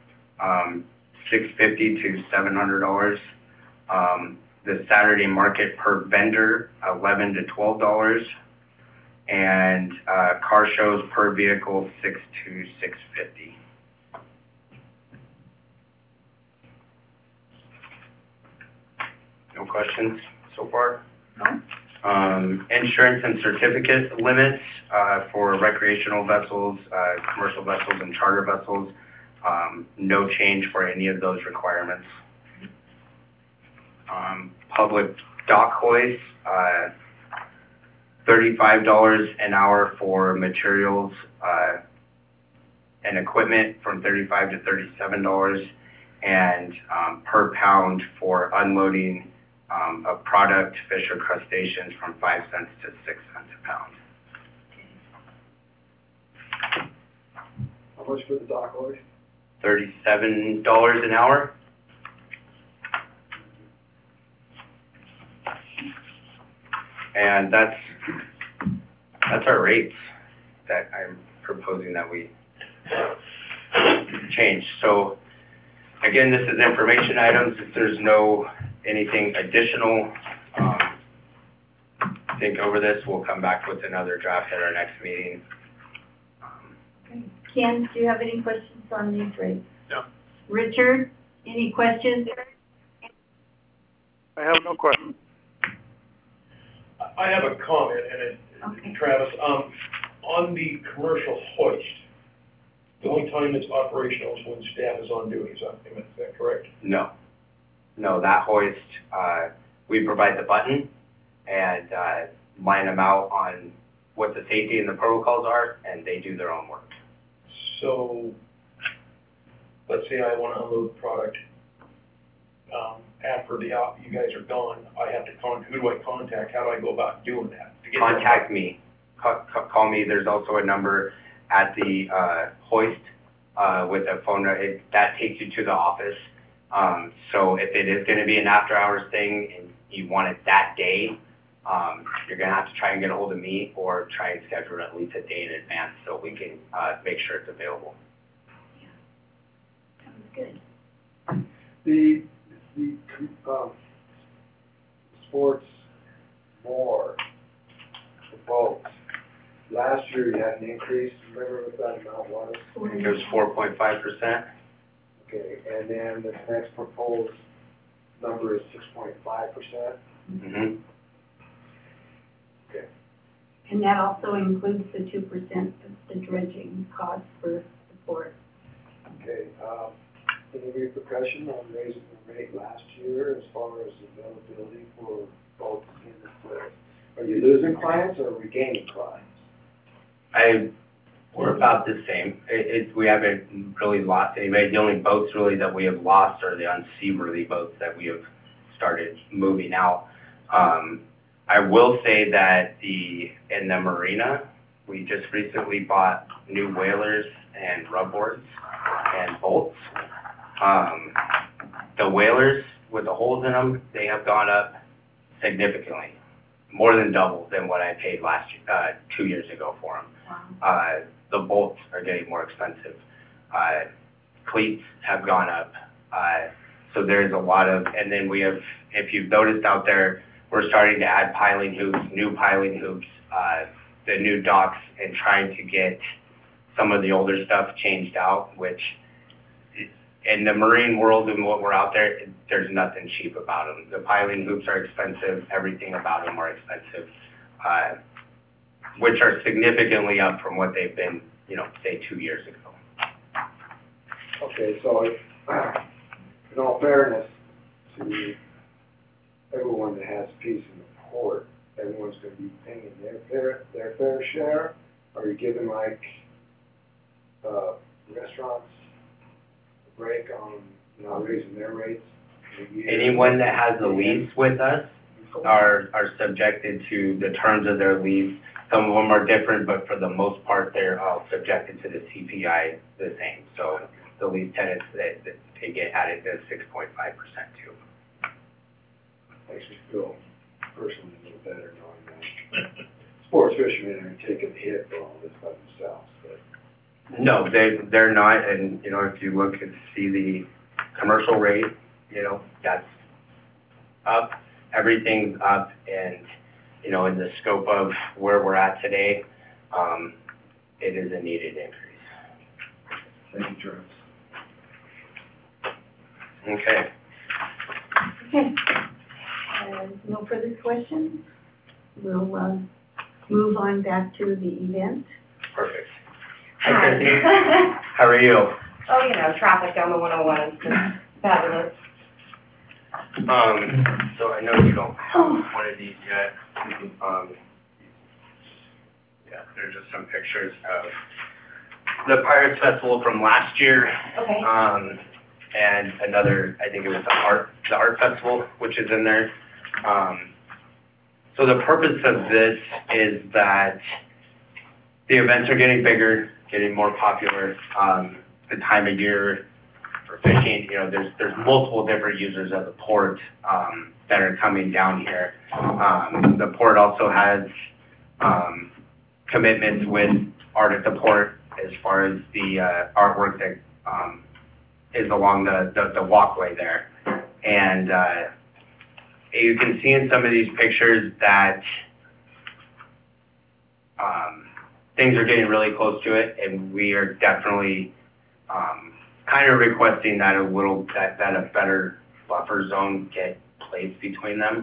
$650 to $700. The Saturday market per vendor, $11 to $12, and car shows per vehicle, $6 to $650. No questions so far? No. Insurance and certificate limits for recreational vessels, commercial vessels, and charter vessels. No change for any of those requirements. Public dock hoists, $35 an hour for materials and equipment, from $35 to $37, and per pound for unloading of product, fish or crustaceans, from 5 cents to 6 cents a pound. How much for the dock hoist? $37 an hour. And that's our rates that I'm proposing that we change. So again, this is information items. If there's anything additional, think over this. We'll come back with another draft at our next meeting. Ken, do you have any questions on these rates? No. Richard, any questions? I have no questions. I have a comment, and Okay. Travis, on the commercial hoist, The only time it's operational is when staff is on duty, is that correct? No, that hoist, we provide the button and, line them out on what the safety and the protocols are, and they do their own work. So, let's say I wanna unload product, after you guys are gone, I have to who do I contact? How do I go about doing that? To get Contact me, call me, there's also a number at the, hoist, with a phone, that takes you to the office. So if it is gonna be an after-hours thing and you want it that day, you're gonna have to try and get a hold of me or try and schedule it at least a day in advance so we can, make sure it's available. Sounds good. The sports more, the boats, last year you had an increase, remember what that amount was? I think it was 4.5%. Okay, and then the next proposed number is 6.5%. Mm-hmm. Okay. And that also includes the 2% of the dredging cost for support. Okay, any repercussion on raising the rate last year as far as availability for boats in the place? Are you losing clients or regaining clients? We're about the same. We haven't really lost anybody. The only boats really that we have lost are the unseaworthy boats that we have started moving out. I will say that in the marina, we just recently bought new whalers and rubboards and bolts. The whalers with the holes in them, they have gone up significantly, more than double than what I paid 2 years ago for them. Wow. The bolts are getting more expensive. Cleats have gone up. So there's a lot of, and then we have, if you've noticed out there, we're starting to add piling hoops, new piling hoops, the new docks, and trying to get some of the older stuff changed out, which in the marine world and what we're out there, there's nothing cheap about them. The piling hoops are expensive, everything about them are expensive, which are significantly up from what they've been, say 2 years ago. Okay, so in all fairness to everyone that has a piece in the port, everyone's gonna be paying their fair share? Are you giving restaurants a break on not raising their rates? Anyone that has a lease with us are subjected to the terms of their lease. Some of them are different, but for the most part, they're all subjected to the CPI the same. So the lease tenants, they get added to 6.5% too. Makes me feel personally a little better knowing that sports fishermen are taking the hit for all this by themselves, but. No, they're not, and, if you look and see the commercial rate, that's up, everything's up, and, in the scope of where we're at today, it is a needed increase. Thank you, Travis. Okay. Okay. No further questions? We'll move on back to the event. Perfect. Hi, Chrissy. How are you? Oh, traffic down the 101 is just fabulous. So I know you don't have one of these yet. Yeah, there's just some pictures of the Pirates Festival from last year. Okay. And another, I think it was the art festival, which is in there. So the purpose of this is that the events are getting bigger, getting more popular. The time of year for fishing, there's multiple different users of the port that are coming down here. The port also has commitments with Art at the Port as far as the artwork that is along the walkway there. And you can see in some of these pictures that things are getting really close to it, and we are definitely kind of requesting that that a better buffer zone get placed between them.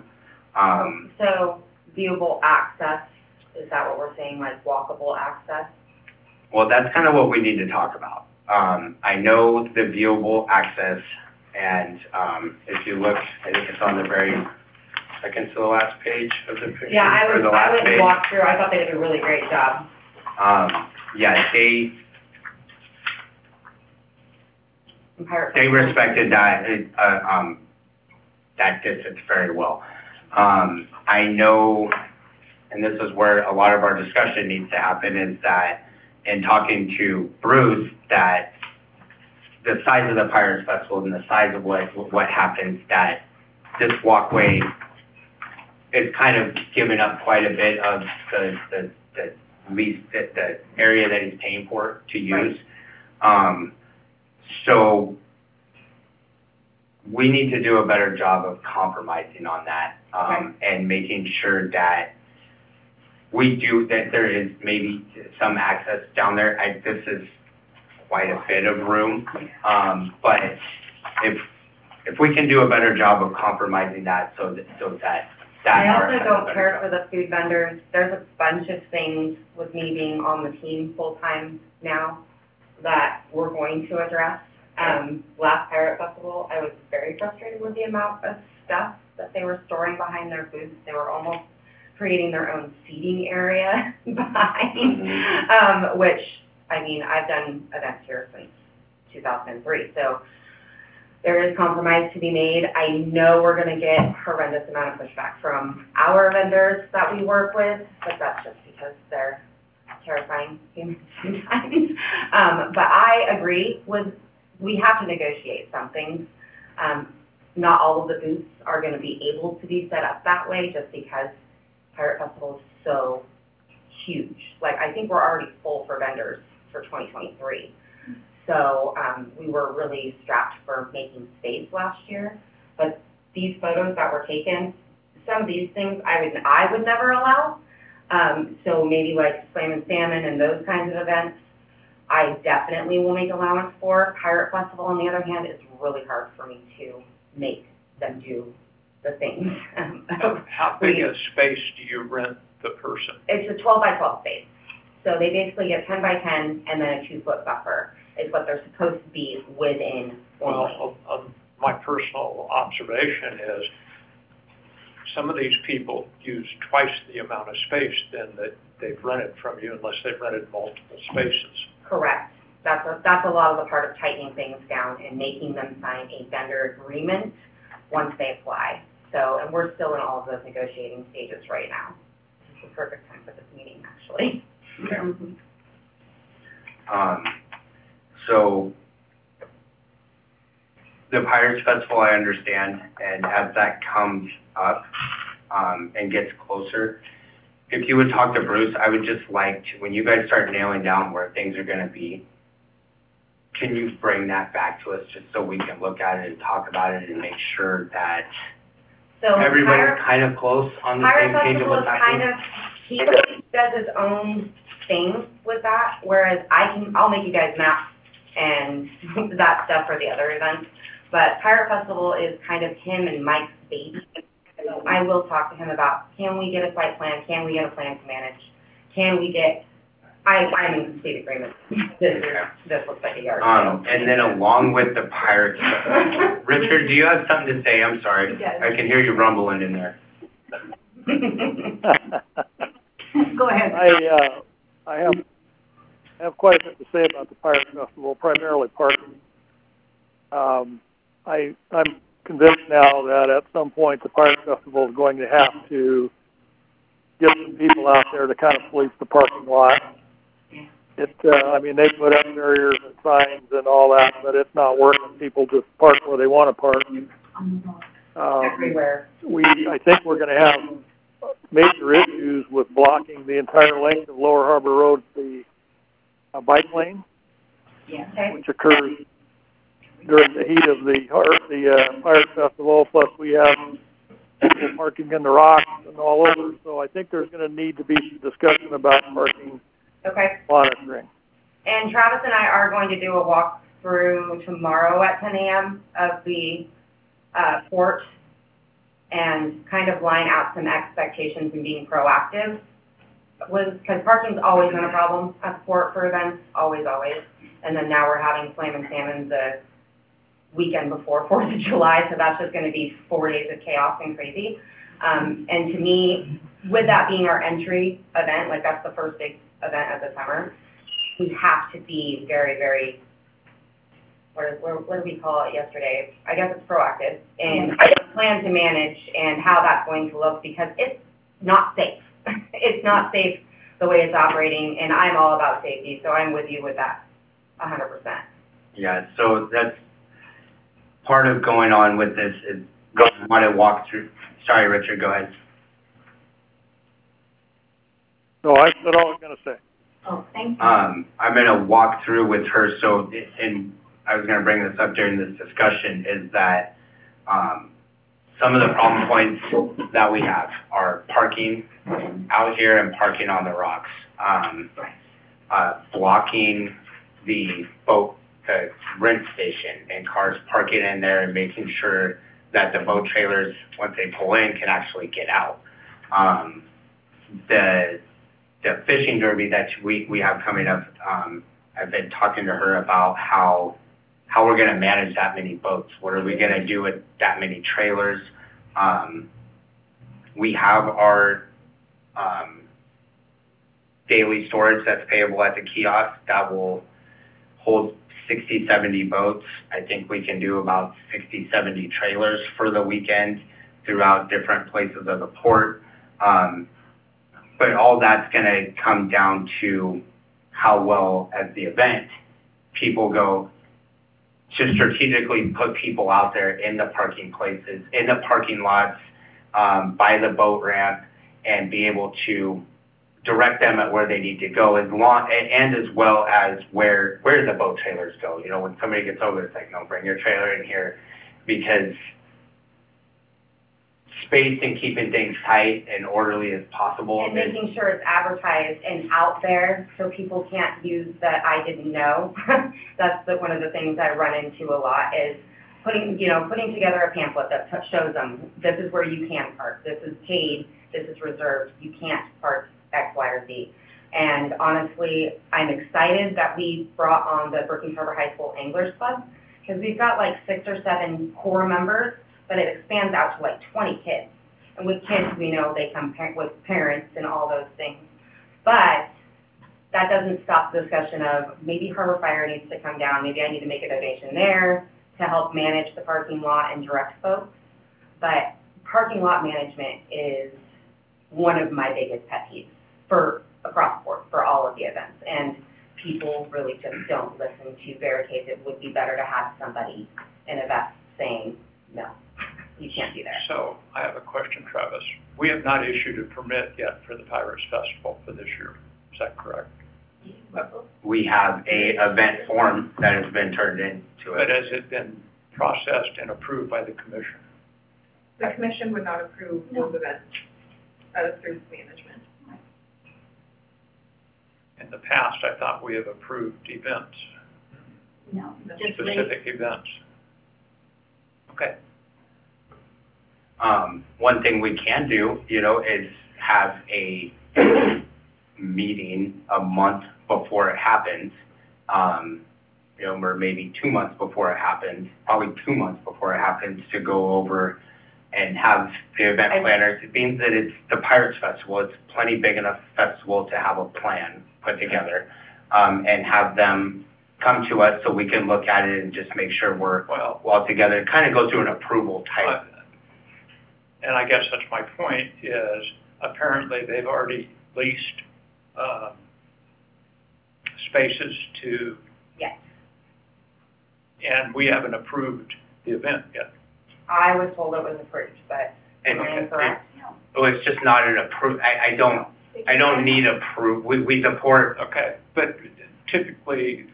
So viewable access, is that what we're saying, like walkable access? Well, that's kind of what we need to talk about. I know the viewable access, and, if you look, I think it's on the very second to the last page of the picture, Yeah, or the I last went and page. walked through, I thought they did a really great job. Yeah, in Pirate they Festival. respected that distance very well. I know, and this is where a lot of our discussion needs to happen, is that in talking to Bruce, that the size of the Pirates Festival and the size of what happens, that this walkway is kind of giving up quite a bit of the area that he's paying for to use. So we need to do a better job of compromising on that, and making sure that that there is maybe some access down there. This is quite a bit of room, but if we can do a better job of compromising that so that I also don't care for the food vendors. There's a bunch of things with me being on the team full-time now that we're going to address. Last Pirate Festival, I was very frustrated with the amount of stuff that they were storing behind their booths. They were almost creating their own seating area behind, which, I mean, I've done events here since 2003, so there is compromise to be made. I know we're gonna get horrendous amount of pushback from our vendors that we work with, but that's just because they're terrifying humans sometimes. But I agree with, we have to negotiate some things. Not all of the booths are gonna be able to be set up that way just because Pirate Festival is so huge. Like, I think we're already full for vendors for 2023. So, we were really strapped for making space last year. But these photos that were taken, some of these things I would never allow. So maybe like Slam and Salmon and those kinds of events, I definitely will make allowance for. Pirate Festival, on the other hand, is really hard for me to make them do the things. How big a space do you rent the person? It's a 12 by 12 space. So they basically get 10 by 10 and then a 2-foot buffer is what they're supposed to be within. Well, my personal observation is some of these people use twice the amount of space than that they've rented from you unless they've rented multiple spaces. Correct. That's a lot of the part of tightening things down and making them sign a vendor agreement once they apply. So, and we're still in all of those negotiating stages right now. It's the perfect time for this meeting, actually. So the Pirates Festival, I understand, and as that comes up, and gets closer, if you would talk to Bruce, I would just like to, when you guys start nailing down where things are gonna be, can you bring that back to us just so we can look at it and talk about it and make sure that So everybody's kind of close on the same page of what's happening? He does his own thing with that, whereas I'll make you guys maps and that stuff for the other events. But Pirate Festival is kind of him and Mike's baby. So I will talk to him about, can we get a site plan? Can we get a plan to manage? Can we get, I'm in complete agreement. This looks like a yard sale. And then along with the Pirates, Richard, do you have something to say? I'm sorry. I can hear you rumbling in there. Go ahead. I have quite a bit to say about the Pirate Festival, primarily parking. I'm convinced now that at some point the Pirate Festival is going to have to get some people out there to kind of police the parking lot. I mean, they put up barriers and signs and all that, but it's not working. People just park where they want to park. Everywhere. I think we're going to have major issues with blocking the entire length of Lower Harbor Road, the bike lane, which occurs during the heat of the Pirate Festival. Plus, we have people parking in the rocks and all over. So I think there's going to need to be some discussion about parking monitoring. And Travis and I are going to do a walkthrough tomorrow at 10 a.m. of the port and kind of line out some expectations and being proactive because parking's always been a problem at the port for events, always. And then now we're having Slam and Salmon the weekend before 4th of July, so that's just gonna be 4 days of chaos and crazy. And to me, with that being our entry event, like that's the first big event of the summer, we have to be very, very, what did we call it yesterday? I guess it's proactive, and plan to manage and how that's going to look, because it's not safe. It's not safe the way it's operating, and I'm all about safety, so I'm with you with that, 100%. Yeah, so that's part of going on with this is I want to walk through. Sorry, Richard, go ahead. No, I said all I'm gonna say. Oh, thank you. I'm going to walk through with her, so, and I was going to bring this up during this discussion, is that some of the problem points that we have are parking out here and parking on the rocks. Blocking the boat, the rent station, and cars parking in there and making sure that the boat trailers, once they pull in, can actually get out. The fishing derby that we have coming up, I've been talking to her about how we're gonna manage that many boats. What are we gonna do with that many trailers? We have our daily storage that's payable at the kiosk that will hold 60, 70 boats. I think we can do about 60, 70 trailers for the weekend throughout different places of the port. But all that's gonna come down to how well at the event people go to strategically put people out there in the parking places, in the parking lots, by the boat ramp, and be able to direct them at where they need to go, as well as where the boat trailers go. You know, when somebody gets over, it's like, no, bring your trailer in here, because space and keeping things tight and orderly as possible. And making sure it's advertised and out there so people can't use that I didn't know. That's one of the things I run into a lot is putting together a pamphlet that shows them, this is where you can park, this is paid, this is reserved, you can't park X, Y, or Z. And honestly, I'm excited that we brought on the Brookings Harbor High School Anglers Club, because we've got like 6 or 7 core members, but it expands out to like 20 kids. And with kids, we know they come with parents and all those things. But that doesn't stop the discussion of maybe Harbor Fire needs to come down, maybe I need to make a donation there to help manage the parking lot and direct folks. But parking lot management is one of my biggest pet peeves for across the board, for all of the events. And people really just don't listen to barricades. It would be better to have somebody in a vest saying, no, you can't be there. So I have a question, Travis. We have not issued a permit yet for the Pirates Festival for this year. Is that correct? We have a event form that has been turned into But it. has it been processed and approved by the commission? The commission would not approve those events, through management. In the past, I thought we have approved events, No, just wait. specific events. Okay. One thing we can do, is have a meeting a month before it happens, or maybe 2 months before it happens, probably 2 months before it happens, to go over and have the event planners. It means that it's the Pirates Festival. It's plenty big enough festival to have a plan put together, and have them come to us so we can look at it and just make sure we're all together, kind of go through an approval type. And I guess that's my point, is apparently they've already leased spaces to... Yes. And we haven't approved the event yet. I was told it was approved, but am I incorrect? Oh, it's just not an approved, I don't need approve, we support. Okay, but typically,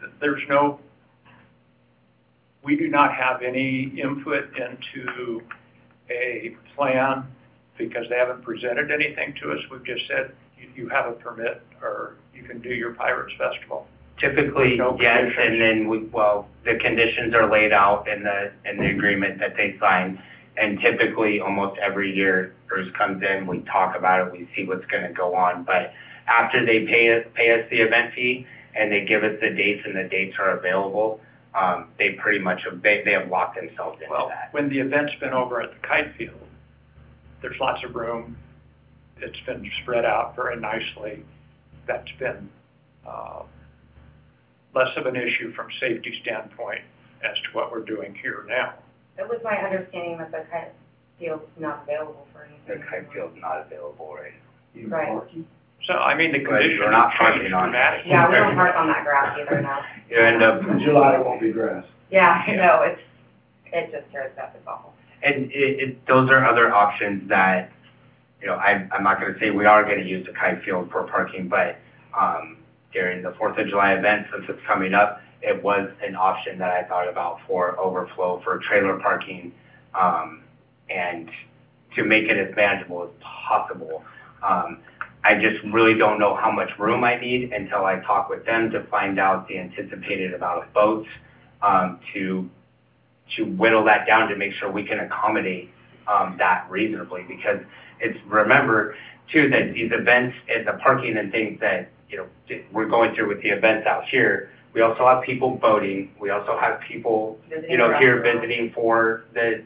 we do not have any input into a plan because they haven't presented anything to us. We've just said, you have a permit or you can do your Pirates Festival. Typically, No yes, conditions. and then the conditions are laid out in the agreement that they sign. And typically, almost every year, Bruce comes in, we talk about it, we see what's gonna go on. But after they pay us the event fee and they give us the dates and the dates are available, they pretty much, they have locked themselves into Well, that. when the event's been over at the kite field, there's lots of room. It's been spread out very nicely. That's been less of an issue from safety standpoint as to what we're doing here now. It was my understanding that the kite field's not available for The anything. kite field's not available right now. Right. Parking? So, I mean, the But conditions you're not have parking changed on it. dramatically. Yeah, we don't park on that grass either now. You end up, In July, it won't be grass. Yeah, no, it just tears up, it's awful. and those are other options that, you know, I'm not gonna say we are gonna use the kite field for parking, but, during the 4th of July event, since it's coming up, it was an option that I thought about for overflow, for trailer parking, and to make it as manageable as possible. I just really don't know how much room I need until I talk with them to find out the anticipated amount of boats, to whittle that down to make sure we can accommodate, that reasonably, because remember too, that these events and the parking and things that, you know, we're going through with the events out here, we also have people boating, we also have people, you know, here visiting for the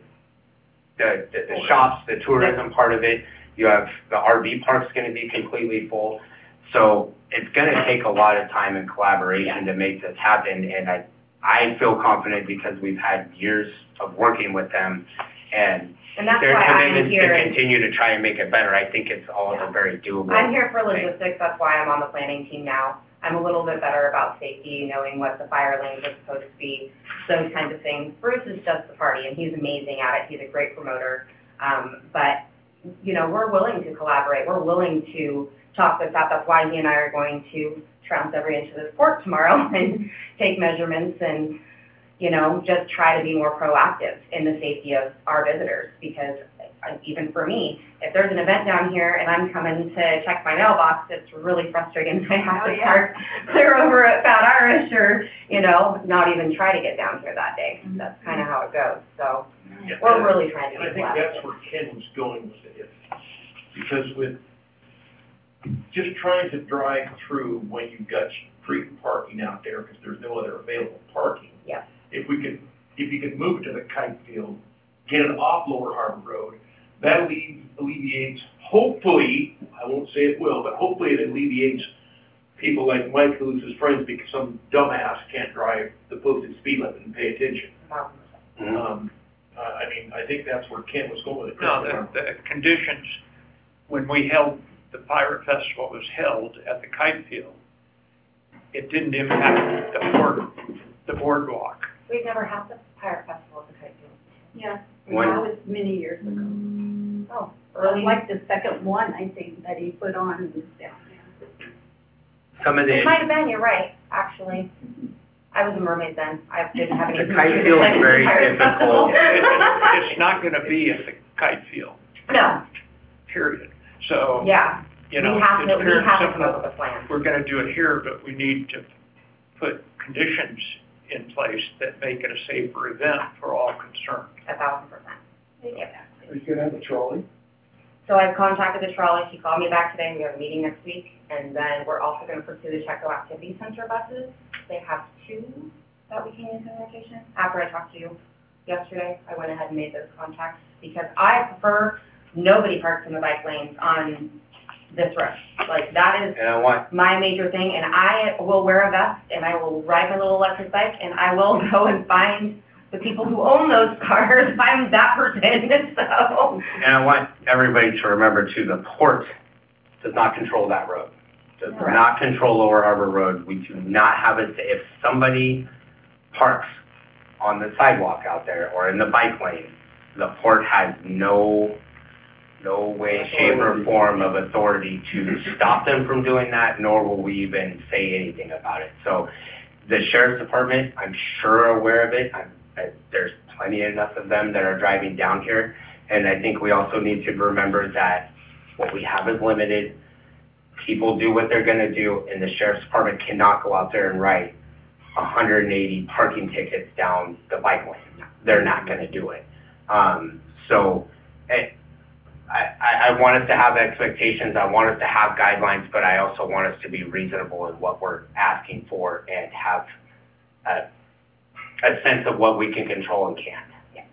shops, the tourism part of it. You have, the RV park's gonna be completely full. So it's gonna take a lot of time and collaboration to make this happen, and I feel confident because we've had years of working with them, and And that's their why I'm commitments to here. continue to try and make it better. I think it's all a very doable. I'm here for thing. logistics, that's why I'm on the planning team now. I'm a little bit better about safety, knowing what the fire lanes are supposed to be, those kinds of things. Bruce is just the party, and he's amazing at it, he's a great promoter. But, you know, we're willing to collaborate, we're willing to talk this out. That's why he and I are going to trounce every inch of this port tomorrow and take measurements and, you know, just try to be more proactive in the safety of our visitors. Because even for me, if there's an event down here and I'm coming to check my mailbox, it's really frustrating. I have to park clear over at Fat Irish or, you know, not even try to get down here that day. That's kind of how it goes. So we're really trying to And I be think that's collaborative. where Ken was going with it, because with just trying to drive through when you've got street parking out there, because there's no other available parking. Yep. If you could move it to the kite field, get it off Lower Harbor Road, that alleviates, hopefully, I won't say it will, but hopefully it alleviates people like Mike who loses friends because some dumbass can't drive the posted speed limit and pay attention. Mhm. I mean, I think that's where Ken was going with it. No, the conditions, when we held, the Pirate Festival was held at the kite field, it didn't impact the boardwalk. We've never had the Pirate Festival at the kite field. Yeah, When- that was many years ago. Oh, It was early. like the second one, I think, that he put on down there. Some of It the, might have been, you're right, actually. I was a mermaid then. I didn't have any. The kite field's very difficult. It's not gonna be at the kite field, No, period. So, yeah, you we know, have it's to, we very have to come simple. up with a plan. We're gonna do it here, but we need to put conditions in place that make it a safer event for all concerned. 1,000%. Yep. Are you gonna have a trolley? So I've contacted the trolley, she called me back today, we have a meeting next week, and then we're also gonna pursue the Checo Activity Center buses. They have 2 that we can use in vacation. After I talked to you yesterday, I went ahead and made those contacts, because I prefer nobody parks in the bike lanes on this road. Like, that is and I want, my major thing, and I will wear a vest, and I will ride my little electric bike, and I will go and find the people who own those cars. I'm that person, so. and I want everybody to remember too, the port does not control that road. Does Correct. not control Lower Harbor Road. We do not have it, if somebody parks on the sidewalk out there or in the bike lane, the port has no way, shape, or form of authority to stop them from doing that, nor will we even say anything about it. So the sheriff's department, I'm sure are aware of it. There's plenty enough of them that are driving down here. And I think we also need to remember that what we have is limited. People do what they're gonna do, and the sheriff's department cannot go out there and write 180 parking tickets down the bike lane. They're not gonna do it. So I want us to have expectations, I want us to have guidelines, but I also want us to be reasonable in what we're asking for and have a sense of what we can control and can't.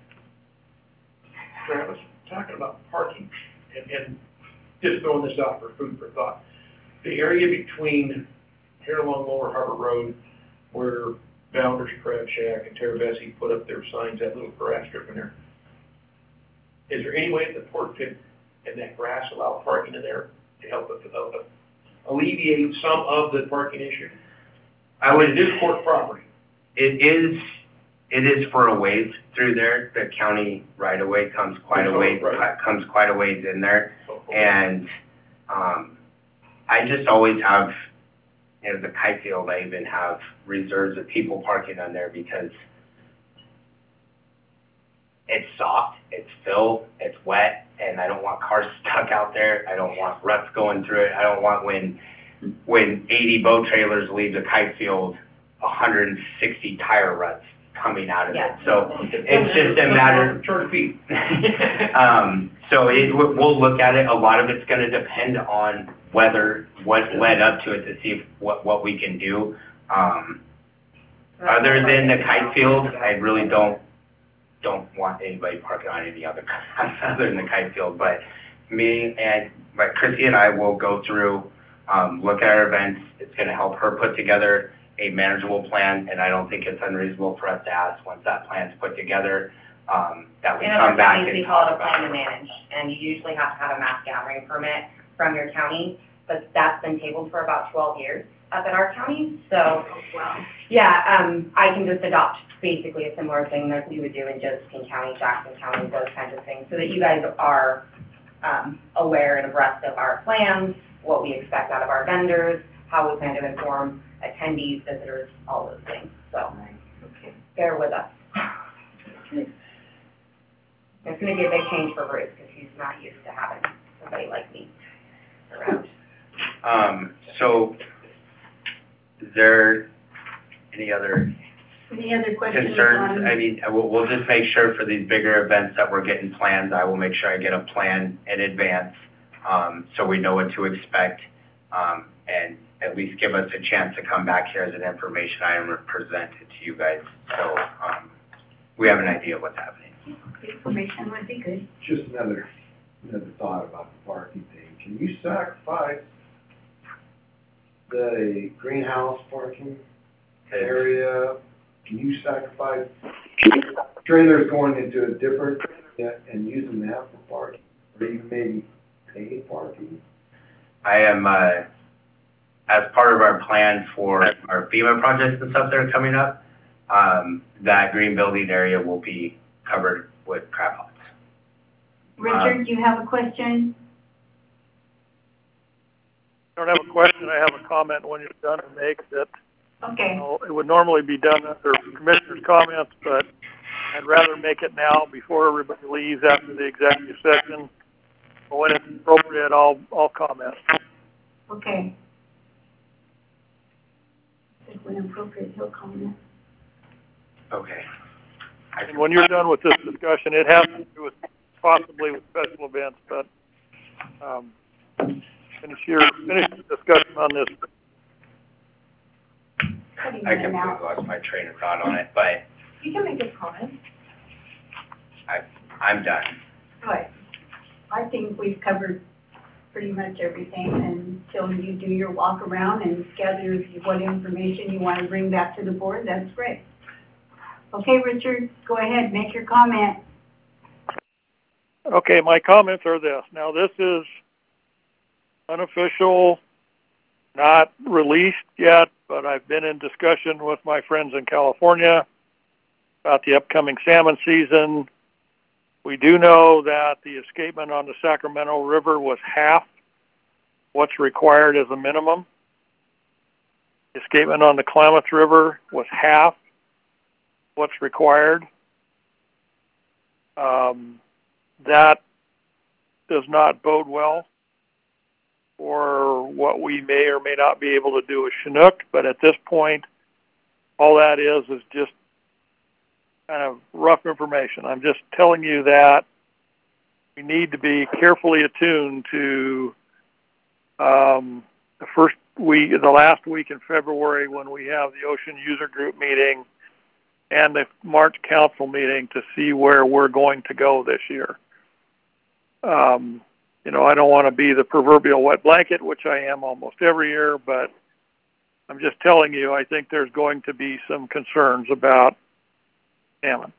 Travis, talking about parking, and just throwing this out for food for thought. The area between here along Lower Harbor Road, where Bounders Crab Shack and Terravesi put up their signs, that little grass strip in there, is there any way that the port could, in that grass, allow parking in there to help alleviate some of the parking issue? It is port property. It is for a ways through there. The county right of way comes quite a ways in there. And, I just always have, the kite field, I even have reserves of people parking on there because it's soft, it's filled, it's wet, and I don't want cars stuck out there. I don't want ruts going through it. I don't want when 80 boat trailers leave the kite field, 160 tire ruts coming out of it. So it's just a matter. So we'll look at it. A lot of it's going to depend on what led up to it to see what we can do. Other than the kite field, I really don't want anybody parking on any other than the kite field. But Chrissy and I will go through, look at our events. It's going to help her put together a manageable plan, and I don't think it's unreasonable for us to ask once that plan's put together, that we come back and we call it a plan to manage, and you usually have to have a mass gathering permit from your county, but that's been tabled for about 12 years up at our county, so, yeah, I can just adopt basically a similar thing that we would do in Josephine County, Jackson County, those kinds of things, so that you guys are aware and abreast of our plans, what we expect out of our vendors, how we plan to inform attendees, visitors, all those things. So bear with us. It's going to be a big change for Bruce because he's not used to having somebody like me around. So is there any other questions? Concerns? I mean, we'll just make sure for these bigger events that we're getting planned, I will make sure I get a plan in advance, so we know what to expect, and at least give us a chance to come back here as an information item and present it to you guys, so we have an idea of what's happening. Information would be good. Just another thought about the parking thing. Can you sacrifice the greenhouse parking area? Can you sacrifice trailers going into a different area and using that for parking, or even maybe paid parking? I am, as part of our plan for our FEMA projects and stuff that are coming up, that green building area will be covered with crab pots. Richard, do you have a question? I don't have a question, I have a comment when you're done to make that. Okay. It would normally be done under commissioners' comments, but I'd rather make it now before everybody leaves after the executive session. But when it's appropriate, I'll comment. Okay. When appropriate, he'll comment. Okay. And when you're done with this discussion, it has to do with possibly with special events, but finish the discussion on this. I completely lost my train of thought on it, but You can make a comment. I'm done. Good. I think we've covered pretty much everything until you do your walk around and gather what information you want to bring back to the board. That's great. Okay, Richard, go ahead, make your comment. Okay, my comments are this. Now, this is unofficial, not released yet, but I've been in discussion with my friends in California about the upcoming salmon season. We do know that the escapement on the Sacramento River was half what's required as a minimum. The escapement on the Klamath River was half what's required. That does not bode well for what we may or may not be able to do with Chinook, but at this point, all that is just kind of rough information. I'm just telling you that we need to be carefully attuned to the last week in February when we have the Ocean User Group meeting and the March Council meeting to see where we're going to go this year. I don't want to be the proverbial wet blanket, which I am almost every year, but I'm just telling you, I think there's going to be some concerns about salmon.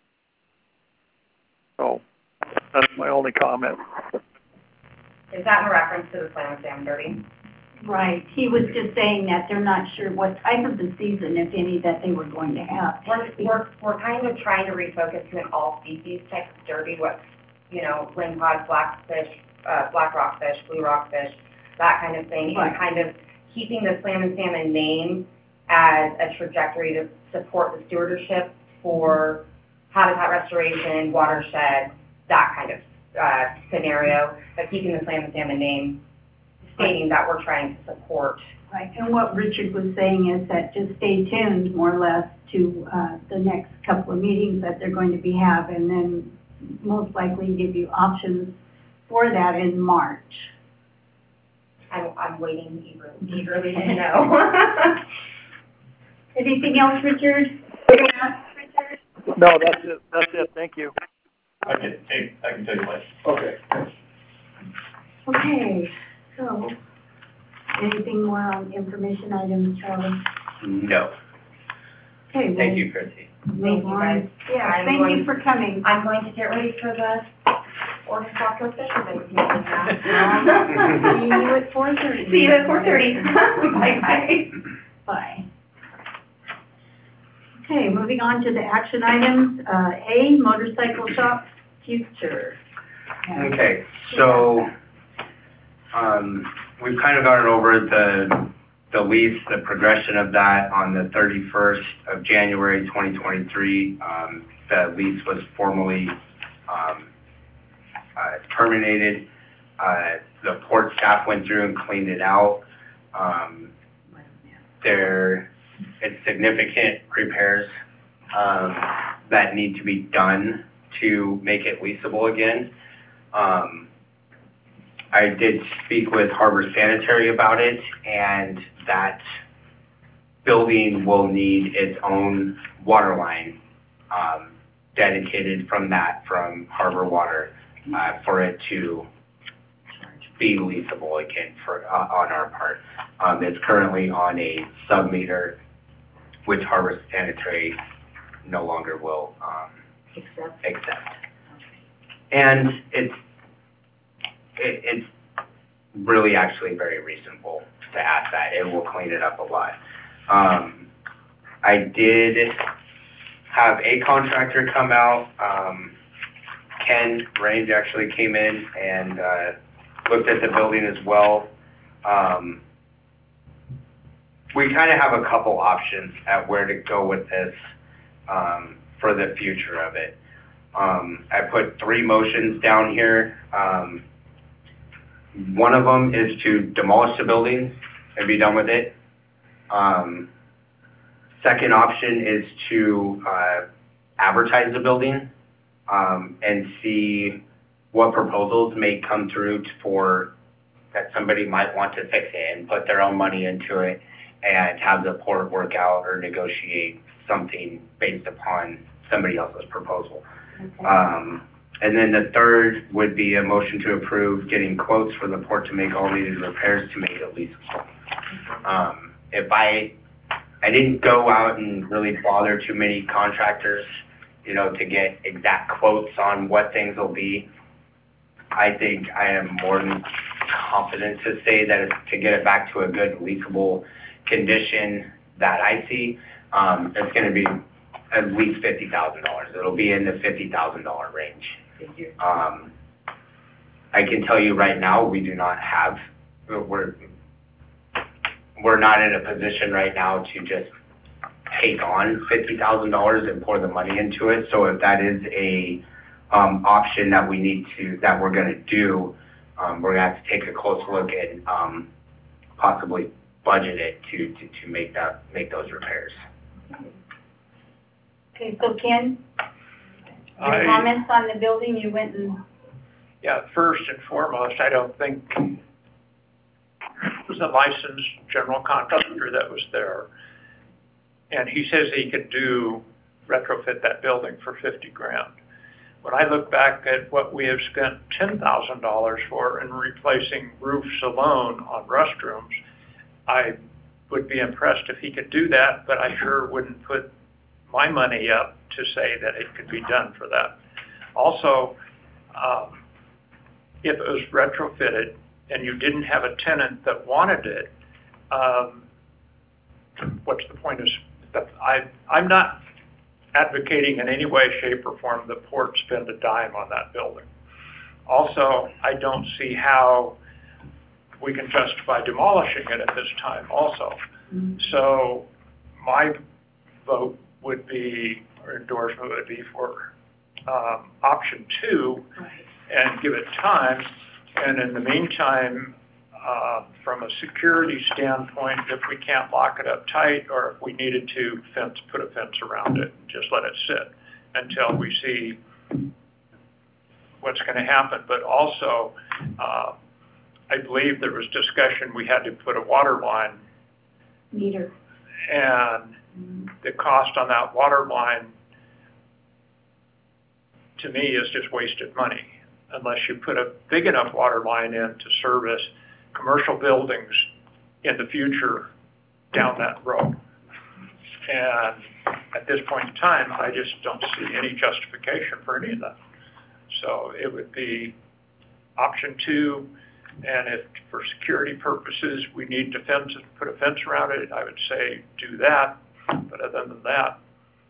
So that's my only comment. Is that in reference to the Slam and Salmon Derby? Right, he was just saying that they're not sure what type of the season, if any, that they were going to have. We're kind of trying to refocus to an all species type of derby, what, lingcod, blackfish, black rockfish, blue rockfish, that kind of thing, Right. and kind of keeping the Slam and Salmon name as a trajectory to support the stewardship for habitat restoration, watershed, that kind of scenario, but keeping the Slam and Salmon name, stating that we're trying to support. Right, and what Richard was saying is that just stay tuned, more or less, to the next couple of meetings that they're going to be having, and then most likely give you options for that in March. I'm waiting eagerly to know. Anything else, Richard? No, that's it. That's it. Thank you. I can tell you what. Okay. Okay, so, anything more on information items, Charlie? No. Okay, Thank you, Chrissy. Thank you, guys. Yeah, I'm thank going- you for coming. I'm going to get ready for the Orange Taco Fisherman's meeting now. See you at 4:30. See you at 4:30. Bye-bye. Bye. Okay, moving on to the action items. A, motorcycle shop future. Okay, so, we've kind of gone over the lease, the progression of that on the 31st of January 2023. The lease was formally terminated. The port staff went through and cleaned it out. It's significant repairs that need to be done to make it leasable again. I did speak with Harbor Sanitary about it, and that building will need its own water line dedicated from Harbor Water for it to be leasable again on our part. It's currently on a sub-meter, which Harbor Sanitary no longer will accept. And it's really actually very reasonable to ask that. It will clean it up a lot. I did have a contractor come out. Ken Range actually came in and looked at the building as well. We kind of have a couple options at where to go with this for the future of it. I put 3 motions down here. One of them is to demolish the building and be done with it. Second option is to advertise the building and see what proposals may come through that somebody might want to fix it and put their own money into it and have the port work out or negotiate something based upon somebody else's proposal. Okay. And then the third would be a motion to approve getting quotes for the port to make all needed repairs to make it leasable. If I didn't go out and really bother too many contractors, to get exact quotes on what things will be. I think I am more than confident to say that to get it back to a good leasable condition that I see, it's going to be at least $50,000. It'll be in the $50,000 range. I can tell you right now, we do not have, we're not in a position right now to just take on $50,000 and pour the money into it. So if that is a option that that we're going to do, we're going to have to take a close look and possibly budget it to make those repairs. Okay, so Ken, your comments on the building, you went and Yeah, first and foremost, I don't think it was a licensed general contractor that was there. And he says he could retrofit that building for 50 grand. When I look back at what we have spent $10,000 for in replacing roofs alone on restrooms, I would be impressed if he could do that, but I sure wouldn't put my money up to say that it could be done for that. Also, if it was retrofitted and you didn't have a tenant that wanted it, what's the point of that? I'm not advocating in any way, shape, or form that Port spend a dime on that building. Also, I don't see how we can justify demolishing it at this time also. So my vote would be, or endorsement would be for option 2, and give it time. And in the meantime, from a security standpoint, if we can't lock it up tight, or if we needed to put a fence around it, just let it sit until we see what's going to happen. But also, I believe there was discussion we had to put a water line Meter. and the cost on that water line, to me, is just wasted money unless you put a big enough water line in to service commercial buildings in the future down that road. And at this point in time, I just don't see any justification for any of that. So it would be option 2, and if for security purposes we need to put a fence around it, I would say do that. But other than that,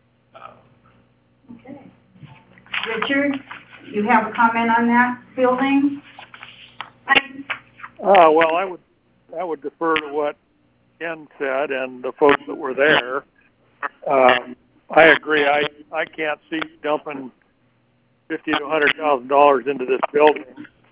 Okay. Richard, you have a comment on that building? Well, I would defer to what Ken said and the folks that were there. I agree. I can't see dumping $50,000 to $100,000 into this building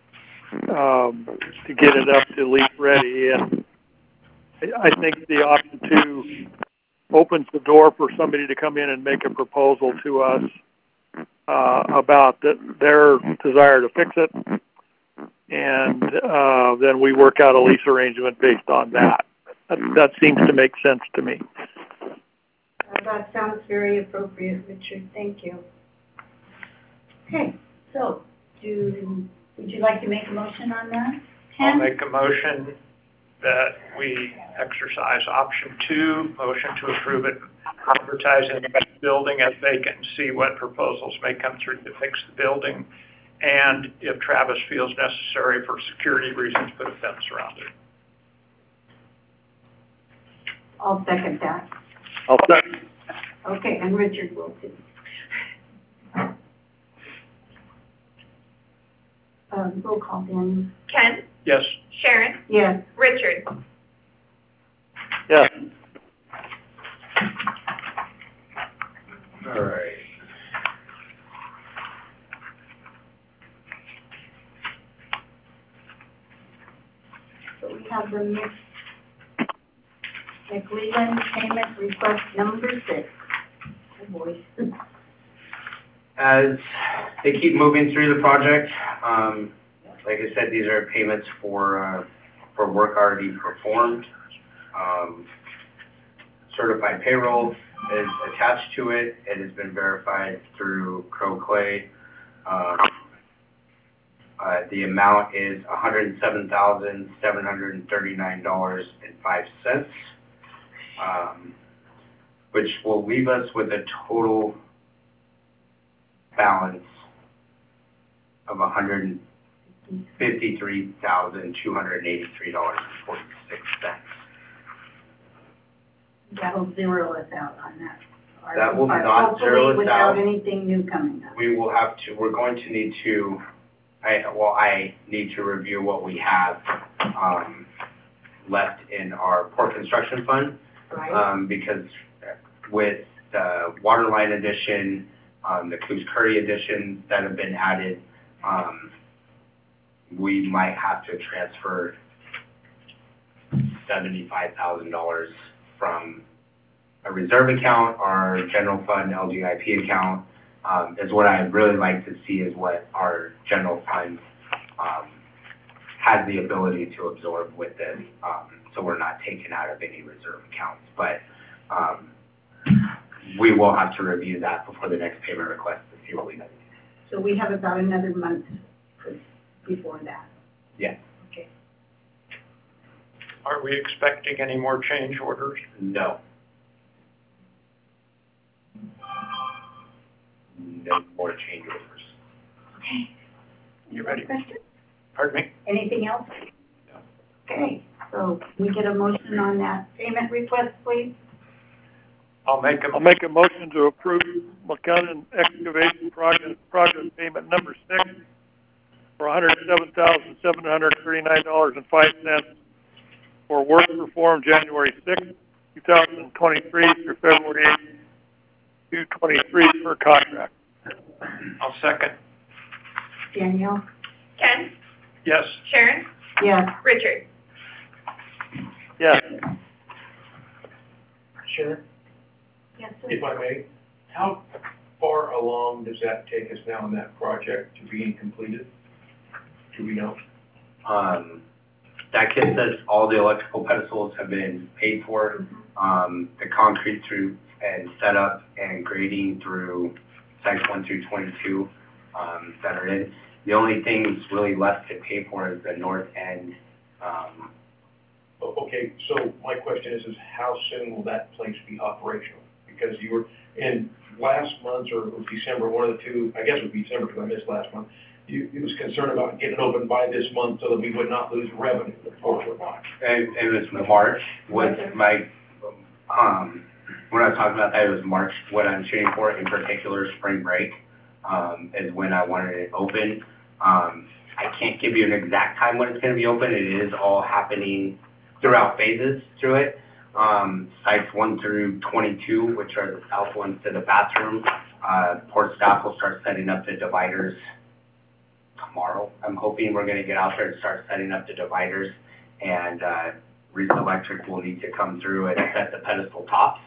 to get it up to lease ready. And I think the option 2 opens the door for somebody to come in and make a proposal to us about their desire to fix it, and then we work out a lease arrangement based on that. That seems to make sense to me. That sounds very appropriate, Richard. Thank you. Okay, so would you like to make a motion on that? I'll Ken? make a motion that we exercise option 2, motion to approve it, advertising the building as vacant, and see what proposals may come through to fix the building, and if Travis feels necessary for security reasons, put a fence around it. I'll second that. I'll second. Okay, and Richard will too. Roll call, Danny. Ken, Yes. Sharon, Yes. Richard. Yes. All right. So we have the McLeland payment request number 6. Oh boy. As they keep moving through the project, like I said, these are payments for work already performed. Certified payroll is attached to it. It has been verified through Crow Clay. The amount is $107,739.05, which will leave us with a total balance of $153,283.46. That'll zero us out on that. That will not zero us without out. anything new coming up. We're going to need to, I need to review what we have left in our port construction fund. Right. Because with the water line addition, the Coos Curry additions that have been added, we might have to transfer $75,000 from a reserve account, our general fund LGIP account, is what I'd really like to see is what our general fund has the ability to absorb with this, so we're not taken out of any reserve accounts. But, we will have to review that before the next payment request to see what we need. So we have about another month before that. Yes. Okay. Are we expecting any more change orders? No. No more change orders. Okay. You ready? Questions? Pardon me? Anything else? No. Okay, so can we get a motion on that payment request, please? I'll make I'll make a motion to approve McCunnon excavation project payment number 6 for $107,739.05 for work performed January 6th, 2023 through February 8th, 2023 per contract. I'll second. Danielle? Ken? Yes. Sharon? Yes. Richard? Yes. Sharon, Yes, sir. if I may, how far along does that take us now in that project to being completed? Do we know? That kit says all the electrical pedestals have been paid for. The concrete through and setup and grading through sites 1 through 22, that are in. The only things really left to pay for is the north end. Okay, so my question is how soon will that place be operational? Because you were in last month or December, one of the two, I guess it was December because I missed last month, you was concerned about getting it open by this month so that we would not lose revenue for March. It was March, what my, when I was talking about that, it was March, what I'm shooting for, in particular, spring break, is when I wanted it open. I can't give you an exact time when it's gonna be open, it is all happening throughout phases through it. Sites 1 through 22, which are the south ones to the bathroom, port staff will start setting up the dividers tomorrow. I'm hoping we're gonna get out there and start setting up the dividers, and Reese Electric will need to come through and set the pedestal tops.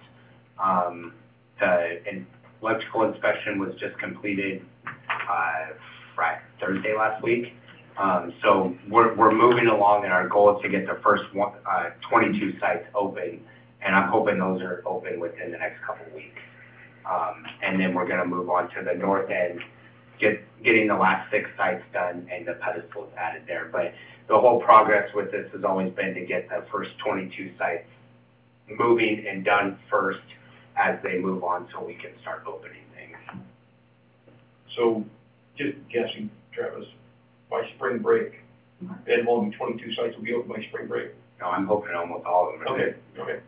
The electrical inspection was just completed Thursday last week. So we're moving along, and our goal is to get the first 22 sites open, and I'm hoping those are open within the next couple of weeks. And then we're gonna move on to the north end, getting the last 6 sites done and the pedestals added there. But the whole progress with this has always been to get the first 22 sites moving and done first as they move on, so we can start opening things. So just guessing, Travis, by spring break, then only 22 sites will be open by spring break? No, I'm hoping almost all of them. Okay, okay.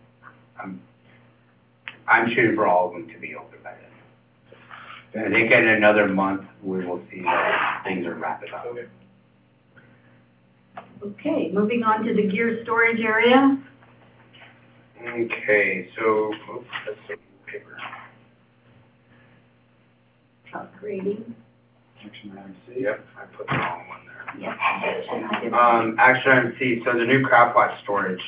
I'm shooting for all of them to be open by then. I think in another month, we will see that things are wrapping up. Okay. Okay, moving on to the gear storage area. Okay, so, oops, that's the paper. Upgrading. Section item C. Yep, I put the wrong one there. Yes. I did. Action item C, so the new crab pot storage,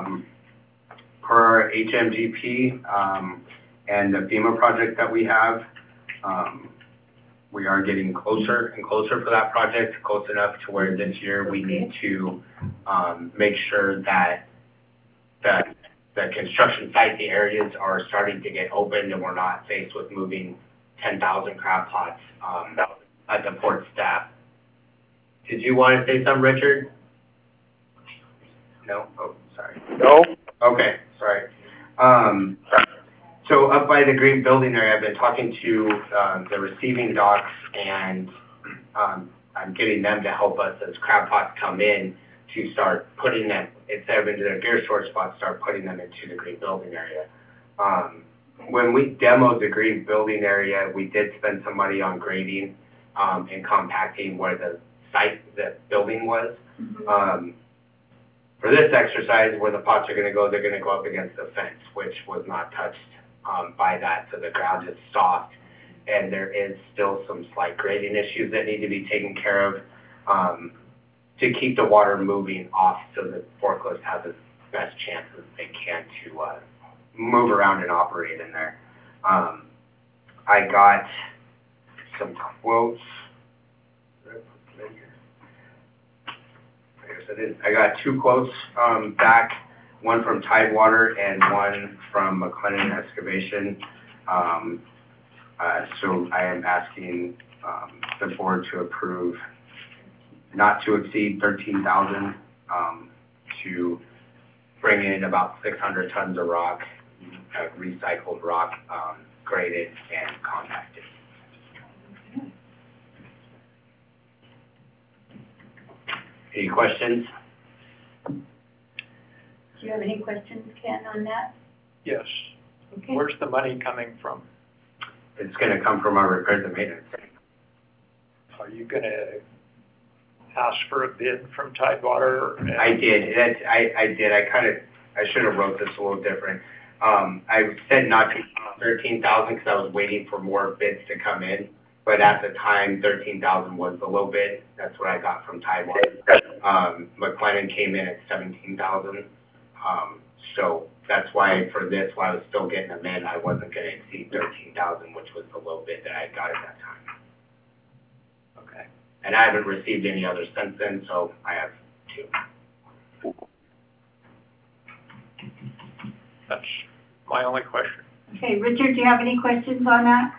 per HMGP, and the FEMA project that we have, we are getting closer and closer for that project, close enough to where this year we need to, make sure that the construction site, the areas are starting to get opened, and we're not faced with moving 10,000 crab pots, at the port staff. Did you want to say something, Richard? No? Oh, sorry. No? Okay, sorry. So up by the green building area, I've been talking to the receiving docks, and I'm getting them to help us as crab pots come in to start putting them, instead of into their gear storage spots, start putting them into the green building area. When we demoed the green building area, we did spend some money on grading and compacting where the site, the building was. For this exercise, where the pots are gonna go, they're gonna go up against the fence, which was not touched by that, so the ground is soft, and there is still some slight grading issues that need to be taken care of to keep the water moving off, so the forklifts have the best chances they can to move around and operate in there. I got some quotes. I gotta I got 2 quotes, back, one from Tidewater and one from McLennan Excavation. So I am asking, the board to approve not to exceed 13,000, to bring in about 600 tons of rock, recycled rock, graded and compacted. Any questions? Do you have any questions, Ken, on that? Yes. Okay. Where's the money coming from? It's gonna come from our repairs and maintenance. Are you gonna ask for a bid from Tidewater? I did, I did, I should have wrote this a little different. I said not to 13,000 because I was waiting for more bids to come in, but at the time, 13,000 was the low bid. That's what I got from Tidewater. McLennan came in at 17,000. So that's why for this, while I was still getting them in, I wasn't gonna exceed 13,000, which was the low bid that I got at that time. Okay. And I haven't received any others since then, so I have 2. That's my only question. Okay, Richard, do you have any questions on that?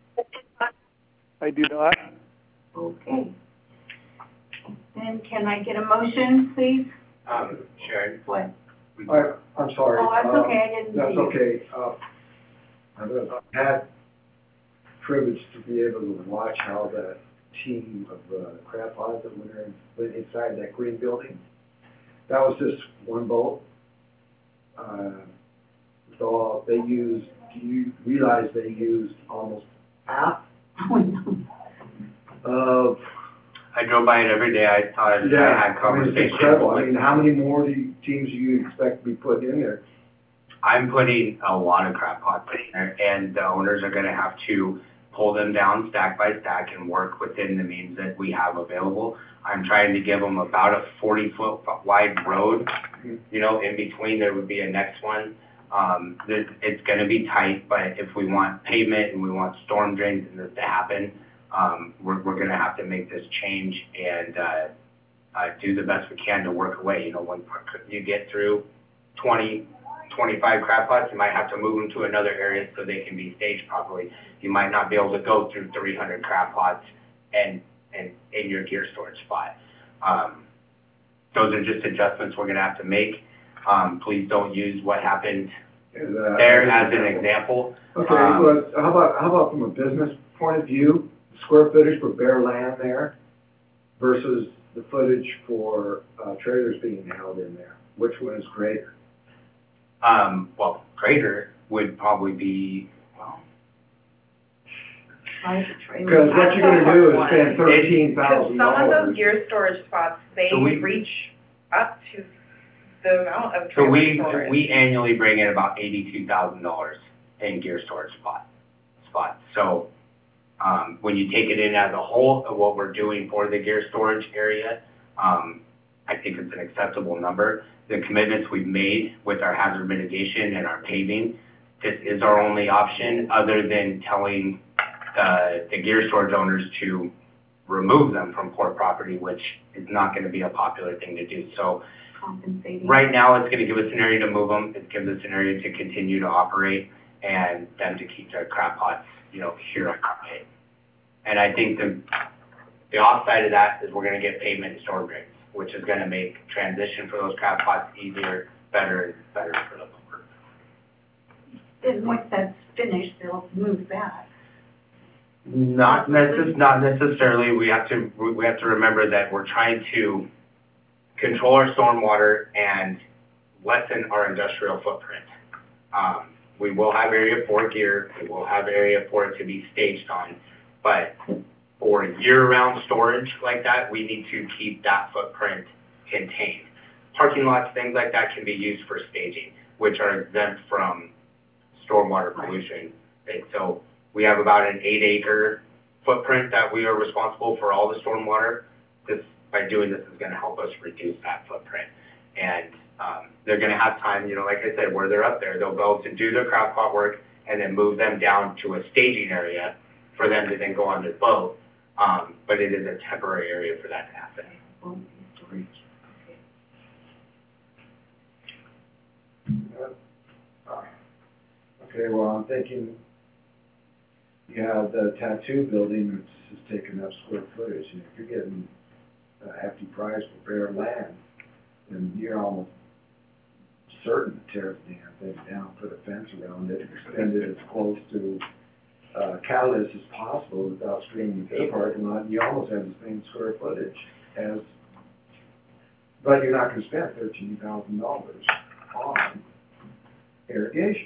I do not. Okay. Then can I get a motion, please? Sharon? What? I'm sorry. Oh, that's okay, I didn't see That's you. okay. I've had privilege to be able to watch how that team of crab pots that went inside that green building. That was just one boat. So they used, do you realize they used almost half of? I drove by it every day. I thought I had It's conversations. incredible. I mean, how many more teams do you expect to be putting in there? I'm putting a lot of crab pots in there, and the owners are gonna have to pull them down stack by stack and work within the means that we have available. I'm trying to give them about a 40-foot wide road, you know, in between there would be a next one. It's gonna be tight, but if we want pavement and we want storm drains and this to happen, we're gonna have to make this change and, do the best we can to work away. You know, when you get through 20, 25 crab pots, you might have to move them to another area so they can be staged properly. You might not be able to go through 300 crab pots and in your gear storage spot. Those are just adjustments we're gonna have to make. Please don't use what happened there as an example. Okay, well, how about from a business point of view, square footage for bare land there versus the footage for trailers being held in there? Which one is greater? Well, greater would probably be, well, because what you're gonna do is spend $13,000. Because some of those gear storage spots, they So we- reach up to the amount of so trailer storage. we annually bring in about $82,000 in gear storage spots. So, when you take it in as a whole of what we're doing for the gear storage area, I think it's an acceptable number. The commitments we've made with our hazard mitigation and our paving, this is our only option other than telling the gear storage owners to remove them from port property, which is not gonna be a popular thing to do. So Compensating. right now, it's gonna give us an area to move them, it gives us an area to continue to operate and them to keep their crab pots, you know, here on our pay. And I think the offside of that is we're gonna get pavement and storm drains, which is gonna make transition for those crab pots easier, better for the port. Then once that's finished, they'll move back. Not necessarily, we have to remember that we're trying to control our stormwater and lessen our industrial footprint. We will have area for gear, we will have area for it to be staged on, but for year-round storage like that, we need to keep that footprint contained. Parking lots, things like that can be used for staging, which are exempt from stormwater pollution. And so we have about an 8-acre footprint that we are responsible for all the stormwater. By doing this is gonna help us reduce that footprint. And, they're gonna have time, you know, like I said, where they're up there, they'll be able to do their crab pot work and then move them down to a staging area for them to then go on their boat. But it is a temporary area for that to happen. Okay, well, I'm thinking, you have the tattoo building that's just taking up square footage, and if you're getting a hefty price for bare land, then you're almost certain to tear the damn thing down, put a fence around it, extend it as close to, Catalyst as possible without screening the parking lot, and you almost have the same square footage as, but you're not gonna spend $13,000 on irrigation.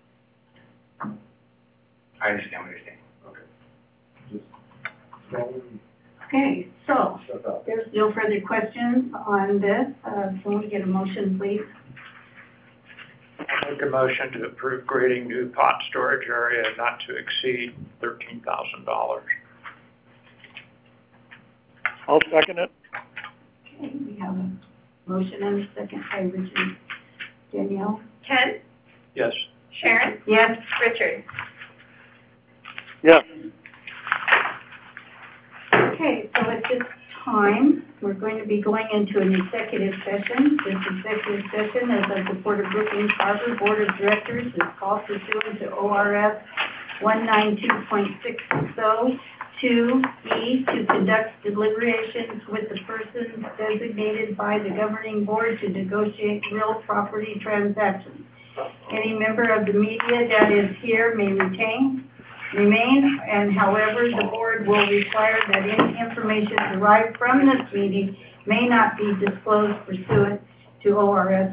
I understand what you're saying. Okay. Just throwing Okay, so, stuff out. there's no further questions on this. Can we get a motion, please? I'll make a motion to approve grading new pot storage area not to exceed $13,000. I'll second it. Okay, we have a motion and a second by Richard. Danielle? Ken, Yes. Sharon, Yes. Richard. Yes. Okay, so at this time, we're going to be going into an executive session. This executive session is of the Port of Brookings Harbor Board of Directors, is called pursuant to ORS 192.660 2E to conduct deliberations with the persons designated by the governing board to negotiate real property transactions. Any member of the media that is here may remain, and however, the board will require that any information derived from this meeting may not be disclosed pursuant to ORS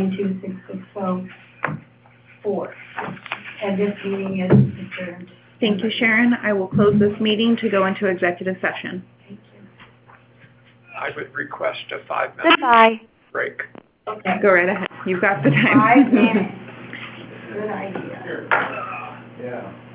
192.660-4. And this meeting is adjourned. Thank you, Sharon. I will close this meeting to go into executive session. Thank you. I would request a 5-minute Goodbye. break. Okay. Go right ahead. You've got the time. 5 minutes. Good idea. Yeah.